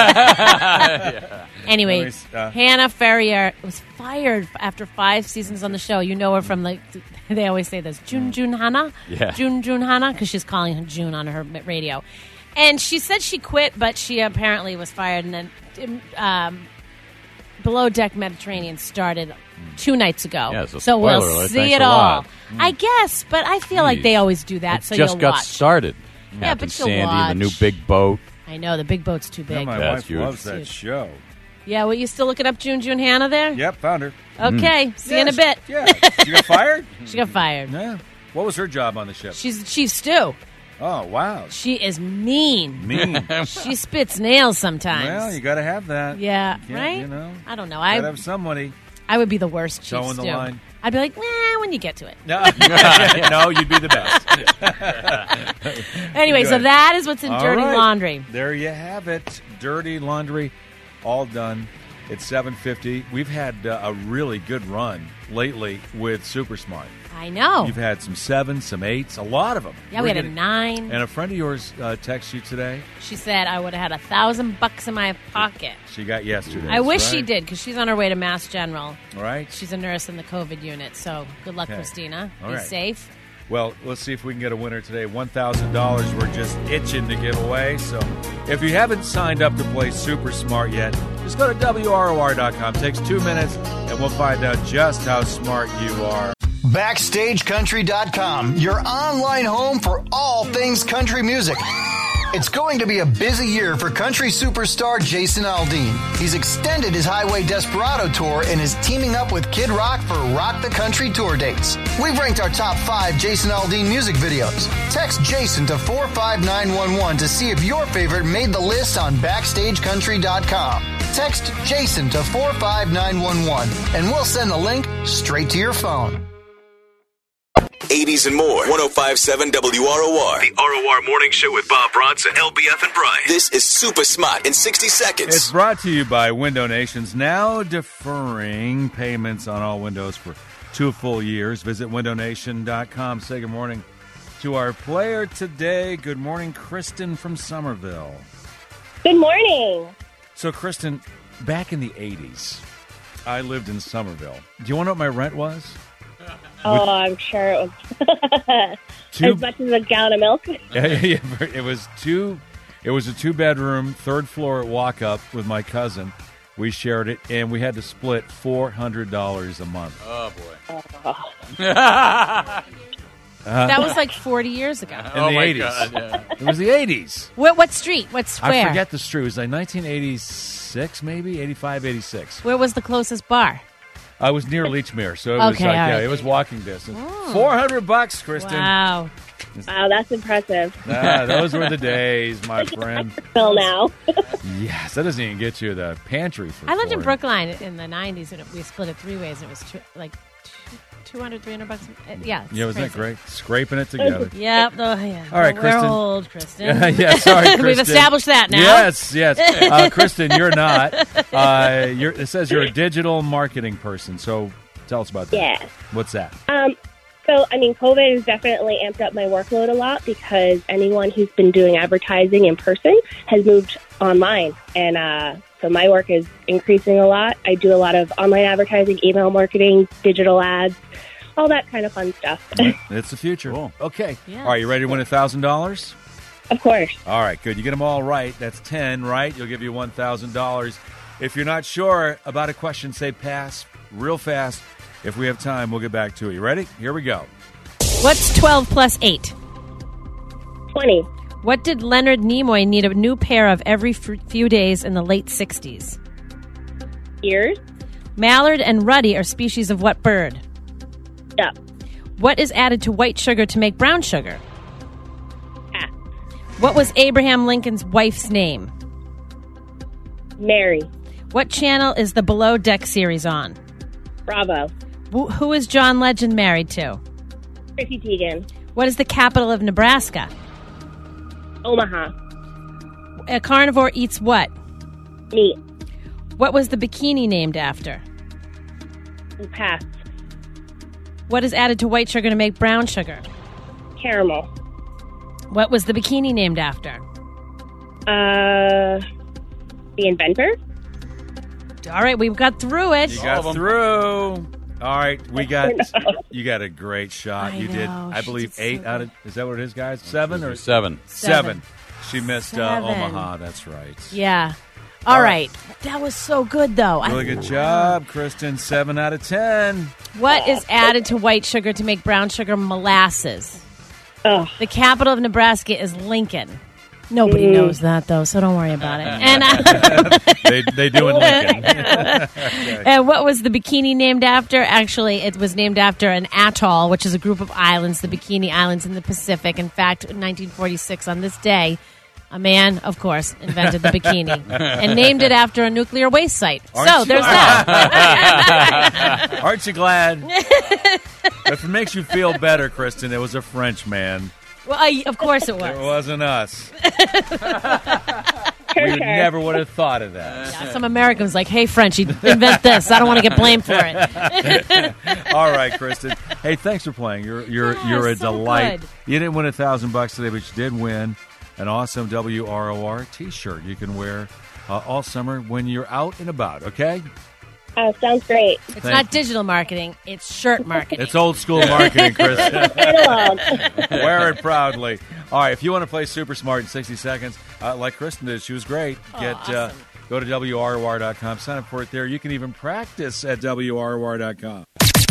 Hannah. Anyway, Anyways, Hannah Ferrier was fired after 5 seasons on the show. You know her from, like, they always say this, June Hannah? Yeah. June Hannah, because she's calling her June on her radio. And she said she quit, but she apparently was fired. And then Below Deck Mediterranean started 2 nights ago. Yeah, so we'll spoiler alert. see Thanks it a all. lot. I guess, but I feel like they always do that, It so just you'll got watch. started. Yeah, Captain but you'll Sandy, watch. the new big boat. I know, the big boat's too Yeah, big. my That's wife huge. loves that show. Yeah, well, you still looking up June Hannah there? Yep, found her. Okay, see you in a Yes, bit. Yeah. She got fired? She got fired. Yeah. What was her job on the ship? She's Chief Stew. Oh, wow. She is mean. Mean. She spits nails sometimes. Well, you got to have that. Yeah, You can't, right? You know, I don't know. got to I have somebody would be the worst Chief towing Stew. the line. I'd be like, nah, when you get to it. No, no, you'd be the best. Anyway, so Good. that is what's in All Dirty right. Laundry. There you have it. Dirty Laundry, all done. It's 7:50. We've had a really good run lately with Super Smart. I know. You've had some 7s, some 8s, a lot of them. Yeah, we had a 9. And a friend of yours texted you today. She said I would have had $1,000 in my pocket. She got yesterday. I wish right? she did because she's on her way to Mass General. All right. She's a nurse in the COVID unit, so good luck, Okay. Christina. All Be right. safe. Well, let's see if we can get a winner today. $1,000 we're just itching to give away. So if you haven't signed up to play Super Smart yet, just go to WROR.com. It takes 2 minutes, and we'll find out just how smart you are. BackstageCountry.com, your online home for all things country music. It's going to be a busy year for country superstar Jason Aldean. He's extended his Highway Desperado tour and is teaming up with Kid Rock for Rock the Country tour dates. We've ranked our top 5 Jason Aldean music videos. Text Jason to 45911 to see if your favorite made the list on BackstageCountry.com. Text Jason to 45911 and we'll send the link straight to your phone. 80s and more. 105.7 WROR. The ROR Morning Show with Bob Bronson, LBF, and Brian. This is Super Smart in 60 seconds. It's brought to you by Window Nations, now deferring payments on all windows for 2 full years. Visit windownation.com. Say good morning to our player today. Good morning, Kristen from Somerville. Good morning. So, Kristen, back in the 80s, I lived in Somerville. Do you want to know what my rent was? Oh, I'm sure it was as much as a gallon of milk. It was a 2-bedroom, 3rd floor walk up with my cousin. We shared it, and we had to split $400 a month. Oh, boy. That was like 40 years ago. In the 80s. God, yeah. It was the 80s. What street? What square? I forget the street. It was like 1986, maybe? 85, 86. Where was the closest bar? I was near Leechmere, so it was Okay, like, all right. it was walking distance. Oh. $400, Kristen. Wow. Wow, that's impressive. Those were the days, my friend. Still now. Yes, that doesn't even get you the pantry for I lived in $400. Brookline in the 90s, and we split it 3 ways. And it was $200, $300. Yeah. Yeah, was that great? Scraping it together. Yep. Oh, yeah. All right, We're Kristen. old, Kristen. Yeah, sorry, Kristen. We've established that now. Yes. Kristen, you're not. It says you're a digital marketing person, so tell us about that. Yeah. What's that? So, COVID has definitely amped up my workload a lot because anyone who's been doing advertising in person has moved online. And so my work is increasing a lot. I do a lot of online advertising, email marketing, digital ads, all that kind of fun stuff. It's the future. Cool. Okay. Yes. All right, you ready to win $1,000? Of course. All right, good. You get them all right. That's 10, right? You'll give you $1,000. If you're not sure about a question, say pass real fast. If we have time, we'll get back to it. You ready? Here we go. What's 12 plus 8? 20. What did Leonard Nimoy need a new pair of every few days in the late 60s? Ears. Mallard and ruddy are species of what bird? Duck. What is added to white sugar to make brown sugar? Cat. What was Abraham Lincoln's wife's name? Mary. What channel is the Below Deck series on? Bravo. Who is John Legend married to? Chrissy Teigen. What is the capital of Nebraska? Omaha. A carnivore eats what? Meat. What was the bikini named after? Pass. What is added to white sugar to make brown sugar? Caramel. What was the bikini named after? The inventor. All right, we got through it. You got through. All right, you got a great shot. I You did, know, I she believe, did 8 so out of, is that what it is, guys? 7 or 7? 7. She missed 7. Omaha, that's right. Yeah. All right. That was so good, though. Really good job, Kristen. 7 out of 10. What is added to white sugar to make brown sugar? Molasses. Oh. The capital of Nebraska is Lincoln. Nobody knows that, though, so don't worry about it. And they do in Lincoln. And what was the bikini named after? Actually, it was named after an atoll, which is a group of islands, the Bikini Islands in the Pacific. In fact, in 1946, on this day, a man, of course, invented the bikini and named it after a nuclear waste site. There's that. Aren't you glad? If it makes you feel better, Kristen, it was a French man. Well, of course it was. It wasn't us. We never would have thought of that. Yeah, some Americans like, hey, French, you invent this. I don't want to get blamed for it. All right, Kristen. Hey, thanks for playing. You're a so delight. good. You didn't win $1,000 today, but you did win an awesome WROR T-shirt you can wear all summer when you're out and about. Okay. Sounds great. It's not digital marketing. It's shirt marketing. It's old school marketing, Kristen. Right along. Wear it proudly. All right, if you want to play Super Smart in 60 seconds, like Kristen did, she was great. Awesome. Go to WROR.com. Sign up for it there. You can even practice at WROR.com.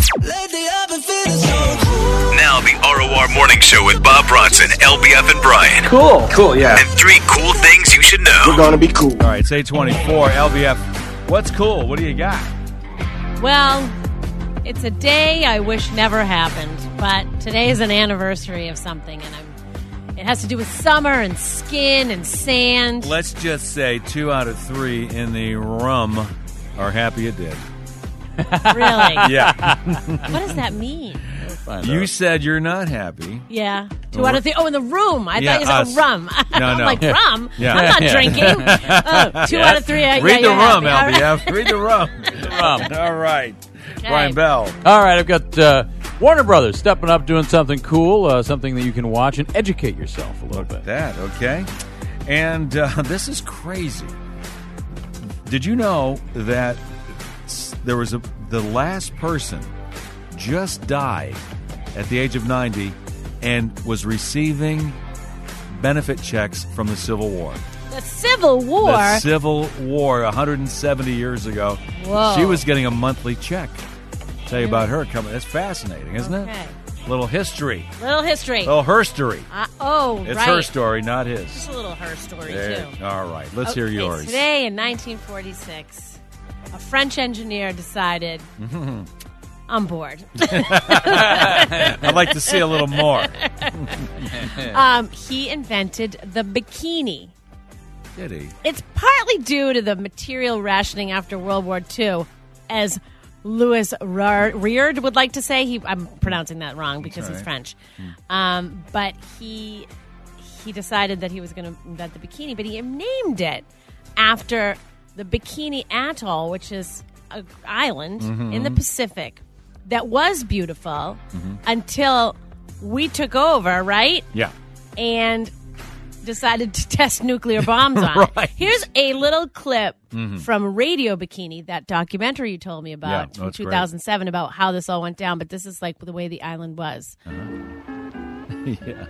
Now the ROR Morning Show with Bob Bronson, LBF, and Brian. Cool, yeah. And 3 cool things you should know. We're going to be cool. All right, it's 8:24. LBF, what's cool? What do you got? Well, it's a day I wish never happened, but today is an anniversary of something, and it has to do with summer and skin and sand. Let's just say 2 out of 3 in the room are happy it did. Really? Yeah. What does that mean? You said you're not happy. Yeah. 2 out of 3. Oh, in the room. I thought you said rum. No. I'm like, rum? Yeah. I'm not drinking. Oh, 2 out of 3. Read the rum, happy. LBF. Read the rum. All right. Okay. Brian Bell. All right, I've got Warner Brothers stepping up, doing something cool, something that you can watch and educate yourself a little bit. That, okay. And this is crazy. Did you know that there was the last person just died at the age of 90 and was receiving benefit checks from the Civil War? The Civil War? The Civil War, 170 years ago. Whoa. She was getting a monthly check. Tell you about her coming. That's fascinating, isn't it? Little history. Little history. Little her story. Right. It's her story, not his. Just a little her story, There. too. All right. Let's hear yours. Today in 1946, a French engineer decided, I'm bored. I'd like to see a little more. He invented the bikini. Did he? It's partly due to the material rationing after World War II, as Louis Reard would like to say. I'm pronouncing that wrong because he's French. But he decided that he was going to invent the bikini, but he named it after the Bikini Atoll, which is an island in the Pacific that was beautiful until we took over, right? Yeah. And decided to test nuclear bombs on it. Here's a little clip from Radio Bikini, that documentary you told me about in 2007 great. About how this all went down. But this is like the way the island was. Yeah.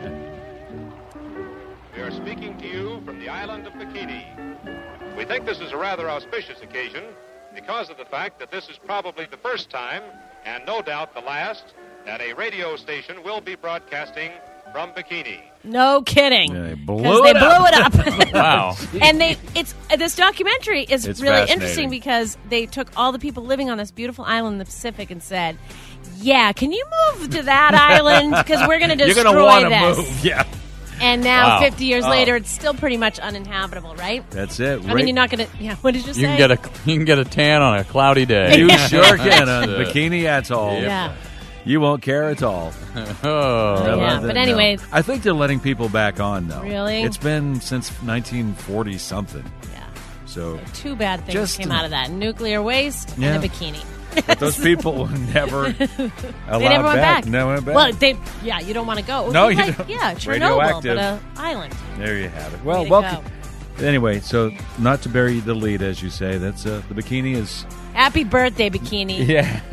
We are speaking to you from the island of Bikini. We think this is a rather auspicious occasion because of the fact that this is probably the first time, and no doubt the last, that a radio station will be broadcasting from Bikini. No kidding. Yeah, they blew it up. Wow. And this documentary is It's really fascinating. interesting because they took all the people living on this beautiful island in the Pacific and said, yeah, can you move to that island? Because we're going to destroy You're going to want this. to move. Yeah. And now, Wow. 50 years later, it's still pretty much uninhabitable, right? That's it. I mean, you're not going to... Yeah, what did you say? You can get a tan on a cloudy day. You sure can on Bikini Atoll. Yeah. You won't care at all. Oh. Yeah, but anyway. I think they're letting people back on, though. Really? It's been since 1940-something. Yeah. So two bad things Just- came out of that. Nuclear waste Yeah. and a bikini. But those people were never allowed They never went back. Never went back. Well, you don't want to go. No, It's you like, don't. Yeah, Chernobyl, Radioactive. but an island. There you have it. Well, Way to welcome. Anyway, so not to bury the lead, as you say, that's the bikini is... Happy birthday, bikini.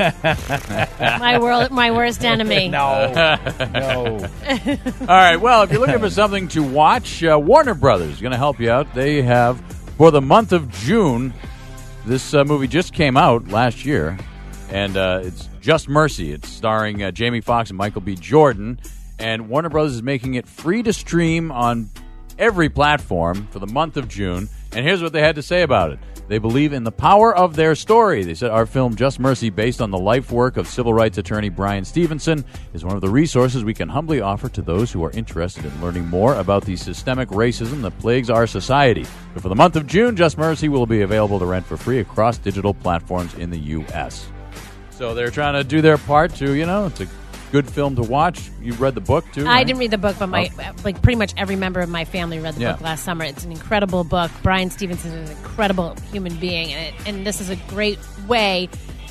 Yeah. my worst enemy. No. All right, well, if you're looking for something to watch, Warner Brothers is going to help you out. They have, for the month of June, this movie just came out last year, and it's Just Mercy. It's starring Jamie Foxx and Michael B. Jordan, and Warner Brothers is making it free to stream on every platform for the month of June, and here's what they had to say about it. They believe in the power of their story. They said, our film, Just Mercy, based on the life work of civil rights attorney Brian Stevenson, is one of the resources we can humbly offer to those who are interested in learning more about the systemic racism that plagues our society. But for the month of June, Just Mercy will be available to rent for free across digital platforms in the U.S. So they're trying to do their part to, it's a good film to watch. You read the book, too, I right? didn't read the book, but pretty much every member of my family read the book last summer. It's an incredible book. Brian Stevenson is an incredible human being, and this is a great way,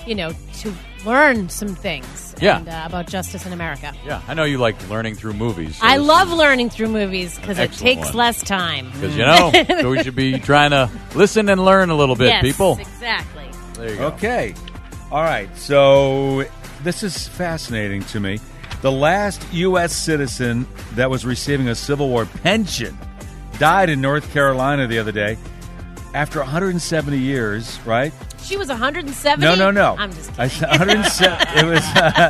to learn some things about justice in America. Yeah, I know you like learning through movies. So I love learning through movies because it excellent takes one. less time. Because, so we should be trying to listen and learn a little bit, Yes, people. exactly. There you go. Okay. All right. So this is fascinating to me. The last U.S. citizen that was receiving a Civil War pension died in North Carolina the other day after 170 years, right? She was 170? No. I'm just I kidding. said 170, it was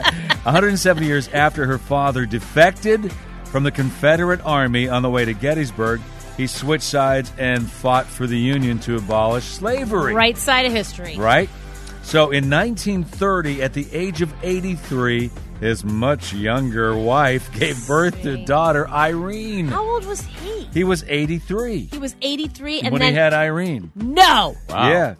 170 years after her father defected from the Confederate Army on the way to Gettysburg. He switched sides and fought for the Union to abolish slavery. Right side of history. Right? So in 1930, at the age of 83, his much younger wife gave birth to daughter Irene. How old was he? He was 83 He was 83 and when then... he had Irene. No! Wow. Yeah.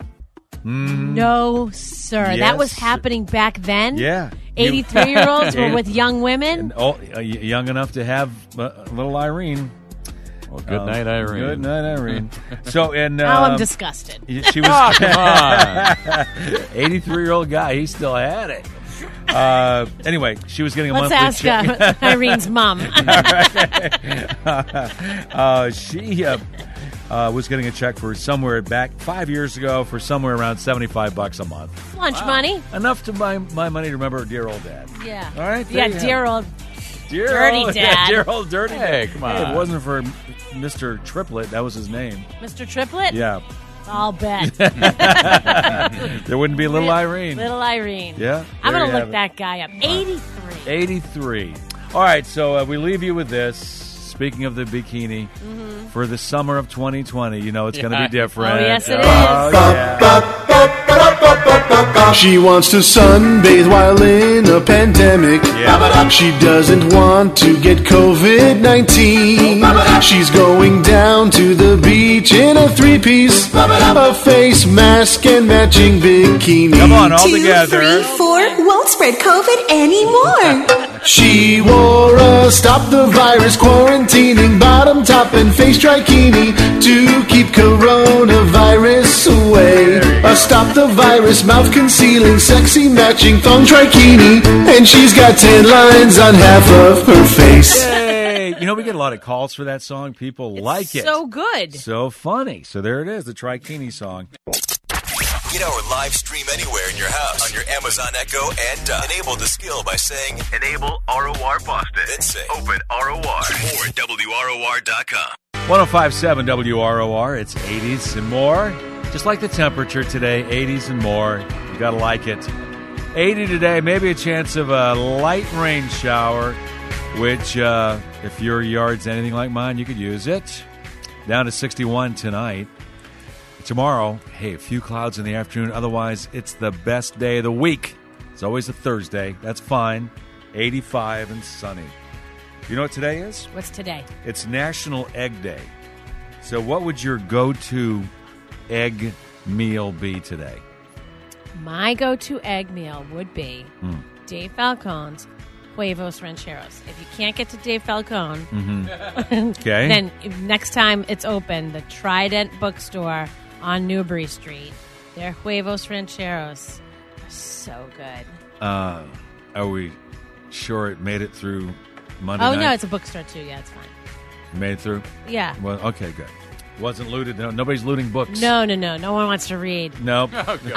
No, sir. Yes. That was happening back then? Yeah. 83-year-olds were with young women? And young enough to have little Irene. Well, good night, Irene. Good night, Irene. So, and Now I'm disgusted. She was Oh, come on. 83-year-old guy. He still had it. Anyway, she was getting a Let's monthly ask check. Irene's mom. She was getting a check for somewhere back 5 years ago for somewhere around $75 a month. Lunch money. Enough to buy my money to remember dear old dad. Yeah. All right. there Yeah, you have dear it. old Dear dirty old, dad. Dear old dirty Hey, dad. come on. Hey, if it wasn't for Mr. Triplet, that was his name. Mr. Triplet? Yeah. I'll bet. There wouldn't be little Irene. Little Irene. Yeah. I'm there going you to have look it. that guy up. 83. 83. All right, so we leave you with this. Speaking of the bikini, for the summer of 2020, you know it's going to be different. Oh, yes, it is. Yeah. She wants to sunbathe while in a pandemic. She doesn't want to get COVID-19. She's going down to the beach in a three-piece, a face mask and matching bikini. Come on, all 2, together. 3, 4, won't spread COVID anymore. She wore a stop the virus quarantining bottom top and face trikini to keep coronavirus away. A stop the virus mouth concealing sexy matching thong trikini, and she's got 10 lines on half of her face. Yay! You know, we get a lot of calls for that song. People like it. So good. So funny. So there it is, the Trikini song. Get our live stream anywhere in your house, on your Amazon Echo, and enable the skill by saying, Enable ROR Boston. Then say, Open ROR or WROR.com. 105.7 WROR. It's 80s and more. Just like the temperature today, 80s and more. You got to like it. 80 today, maybe a chance of a light rain shower, which if your yard's anything like mine, you could use it. Down to 61 tonight. Tomorrow, hey, a few clouds in the afternoon. Otherwise, it's the best day of the week. It's always a Thursday. That's fine. 85 and sunny. You know what today is? What's today? It's National Egg Day. So what would your go-to egg meal be today? My go-to egg meal would be Dave Falcone's Huevos Rancheros. If you can't get to Dave Falcone, Okay. then next time it's open, the Trident Bookstore on Newbury Street, their Huevos Rancheros are so good. Are we sure it made it through Monday Oh, night? no, it's a bookstore, too. Yeah, it's fine. Made it through? Yeah. Well, okay, good. Wasn't looted. No, nobody's looting books. No. No one wants to read. Nope.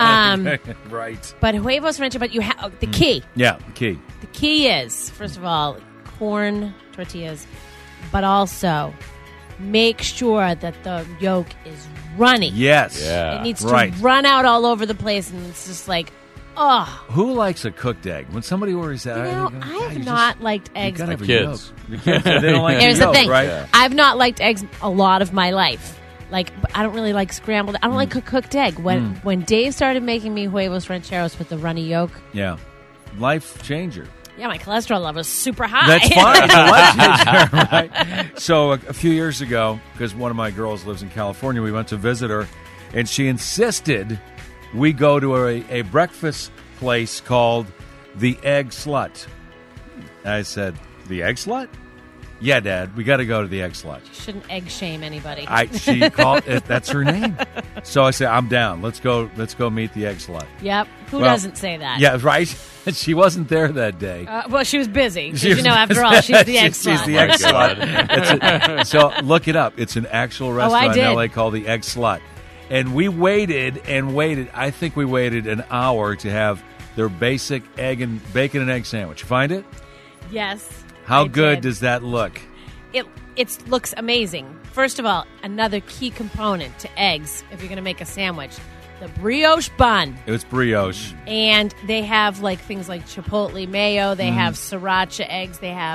Right. But Huevos Rancheros, but you have the key. Yeah, key. The key is, first of all, corn tortillas, but also make sure that the yolk is runny. Yes. Yeah. It needs to run out all over the place, and it's just like, oh. Who likes a cooked egg? When somebody orders that, I have not liked eggs. You gotta have a kids. yolk. The kids, they don't like Here's the yolk, the thing. right? Yeah. I've not liked eggs a lot of my life. But I don't really like scrambled. I don't like a cooked egg. When Dave started making me Huevos Rancheros with the runny yolk, Yeah. Life changer. yeah, my cholesterol level was super high. That's fine. It's a life changer, right? So a few years ago, because one of my girls lives in California, we went to visit her, and she insisted we go to a breakfast place called the Egg Slut. I said, the Egg Slut? Yeah, Dad, we got to go to the Egg Slut. You shouldn't egg shame anybody. She called it. That's her name. So I said, I'm down. Let's go meet the Egg Slut. Yep. Who Well, doesn't say that? Yeah, right. She wasn't there that day. Well, she was busy. 'Cause, She was after all, she's the egg She's slut. the Egg Slut. So look it up. It's an actual restaurant in LA called the Egg Slut. And we waited and waited. I think we waited an hour to have their basic egg and bacon and egg sandwich. You find it? Yes. How I good did. does that look? It looks amazing. First of all, another key component to eggs, if you're going to make a sandwich, the brioche bun. It was brioche. And they have things like chipotle mayo. They have sriracha eggs. They have,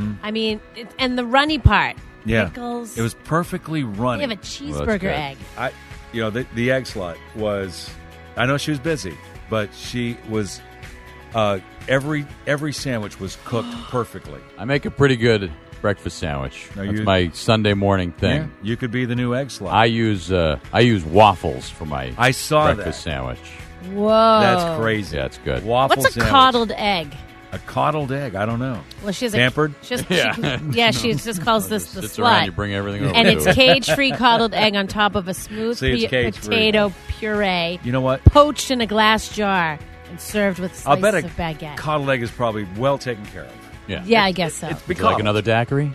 and the runny part. Yeah. Pickles. It was perfectly runny. They have a cheeseburger egg. The Egg Slut was, I know she was busy, but she was, every sandwich was cooked perfectly. I make a pretty good breakfast sandwich. That's my Sunday morning thing. Yeah, you could be the new Egg Slut. I use waffles for my breakfast sandwich. Whoa. That's crazy. Yeah, it's good. Waffle What's a sandwich. coddled egg? A coddled egg? I don't know. Well, she's Pampered? She just calls this the Sits slut. around, you bring everything over and to it's it. cage-free coddled egg on top of a smooth See, it's cage-free. potato puree. You know what? Poached in a glass jar and served with I'll slices bet of baguette. coddled egg is probably well taken care of. Yeah. Yeah, I guess so. It's Would you like another daiquiri?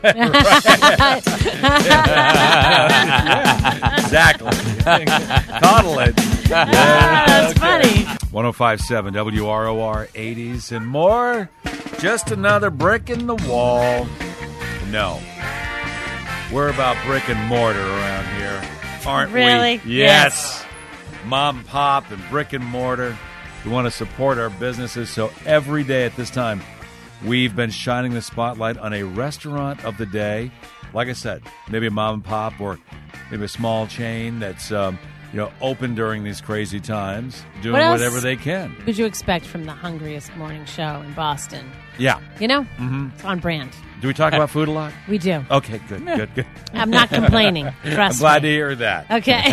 Exactly. Coddle it. That's funny. 105.7 WROR 80s and more. Just another brick in the wall. No. We're about brick and mortar around here, aren't Really? we? Yes. Mom and pop and brick and mortar. We want to support our businesses, so every day at this time, we've been shining the spotlight on a restaurant of the day. Like I said, maybe a mom and pop or maybe a small chain that's open during these crazy times, doing whatever they can. What would you expect from the hungriest morning show in Boston? Yeah. It's on brand. Do we talk about food a lot? We do. Okay, good. I'm not complaining. Trust I'm glad me. to hear that.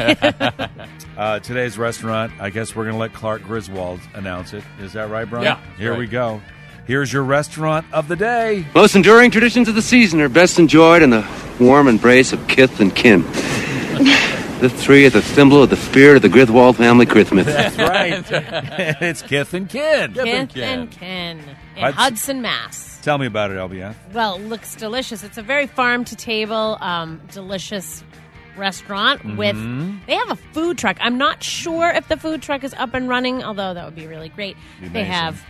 Okay. Today's restaurant, I guess we're going to let Clark Griswold announce it. Is that right, Brian? Yeah. Here we go. Here's your restaurant of the day. Most enduring traditions of the season are best enjoyed in the warm embrace of kith and kin. This tree is a symbol of the spirit of the Griswold family Christmas. That's right. It's kith and kin. Kith and kin in Hudson, Mass. Tell me about it, LBF. Well, it looks delicious. It's a very farm-to-table, delicious restaurant with... They have a food truck. I'm not sure if the food truck is up and running, although that would be really great. They have,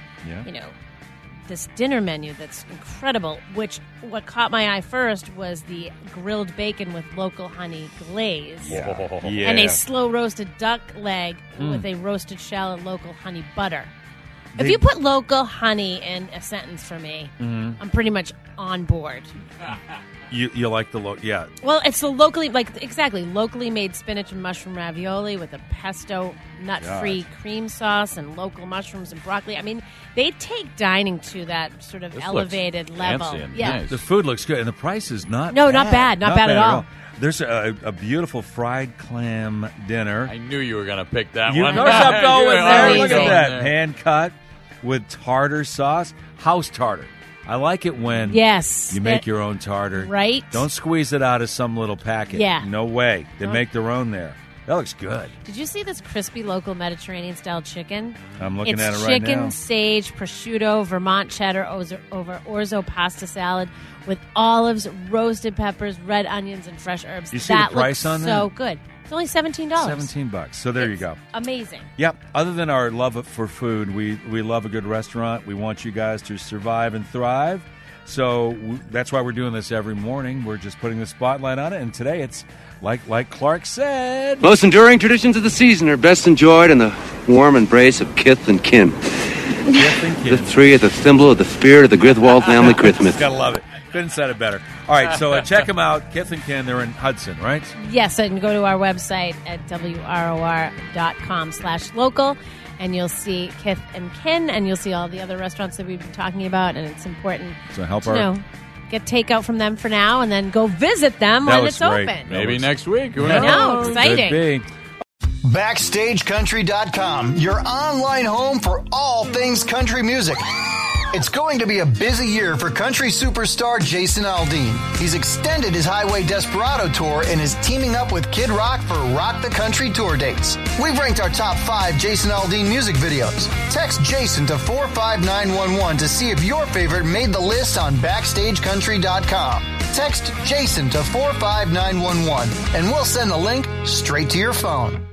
this dinner menu that's incredible, which what caught my eye first was the grilled bacon with local honey glaze. Yeah. And a slow-roasted duck leg with a roasted shell and local honey butter. If you put local honey in a sentence for me, I'm pretty much on board. You like the look, yeah. Well, it's the locally made spinach and mushroom ravioli with a pesto nut-free cream sauce and local mushrooms and broccoli. I mean, they take dining to that sort of elevated level. Yeah, nice. The food looks good, and the price is not not bad. Not bad at all. There's a beautiful fried clam dinner. I knew you were going to pick that You one. know I'm going there. Look at that. There. Hand cut with tartar sauce. House tartar. I like it when you make your own tartar. Right. Don't squeeze it out of some little packet. Yeah. No way. They make their own there. That looks good. Did you see this crispy local Mediterranean-style chicken? I'm looking at it right It's chicken, now. sage, prosciutto, Vermont cheddar over orzo pasta salad with olives, roasted peppers, red onions, and fresh herbs. You see the price on that? So good. It's only $17. $17. So there you go. Amazing. Yep. Other than our love for food, we love a good restaurant. We want you guys to survive and thrive. So that's why we're doing this every morning. We're just putting the spotlight on it. And today it's like Clark said. Most enduring traditions of the season are best enjoyed in the warm embrace of kith and kin. This tree is a symbol of the spirit of the Griswold family Christmas. Gotta love it. Couldn't have said it better. All right, so check them out. Kith and Kin, they're in Hudson, right? Yes, and go to our website at WROR.com/local, and you'll see Kith and Kin, and you'll see all the other restaurants that we've been talking about, and it's important to get takeout from them for now, and then go visit them when it's open. Maybe next week. Who I knows? know, exciting. Could be. BackstageCountry.com, your online home for all things country music. It's going to be a busy year for country superstar Jason Aldean. He's extended his Highway Desperado tour and is teaming up with Kid Rock for Rock the Country tour dates. We've ranked our top 5 Jason Aldean music videos. Text Jason to 45911 to see if your favorite made the list on BackstageCountry.com. Text Jason to 45911 and we'll send the link straight to your phone.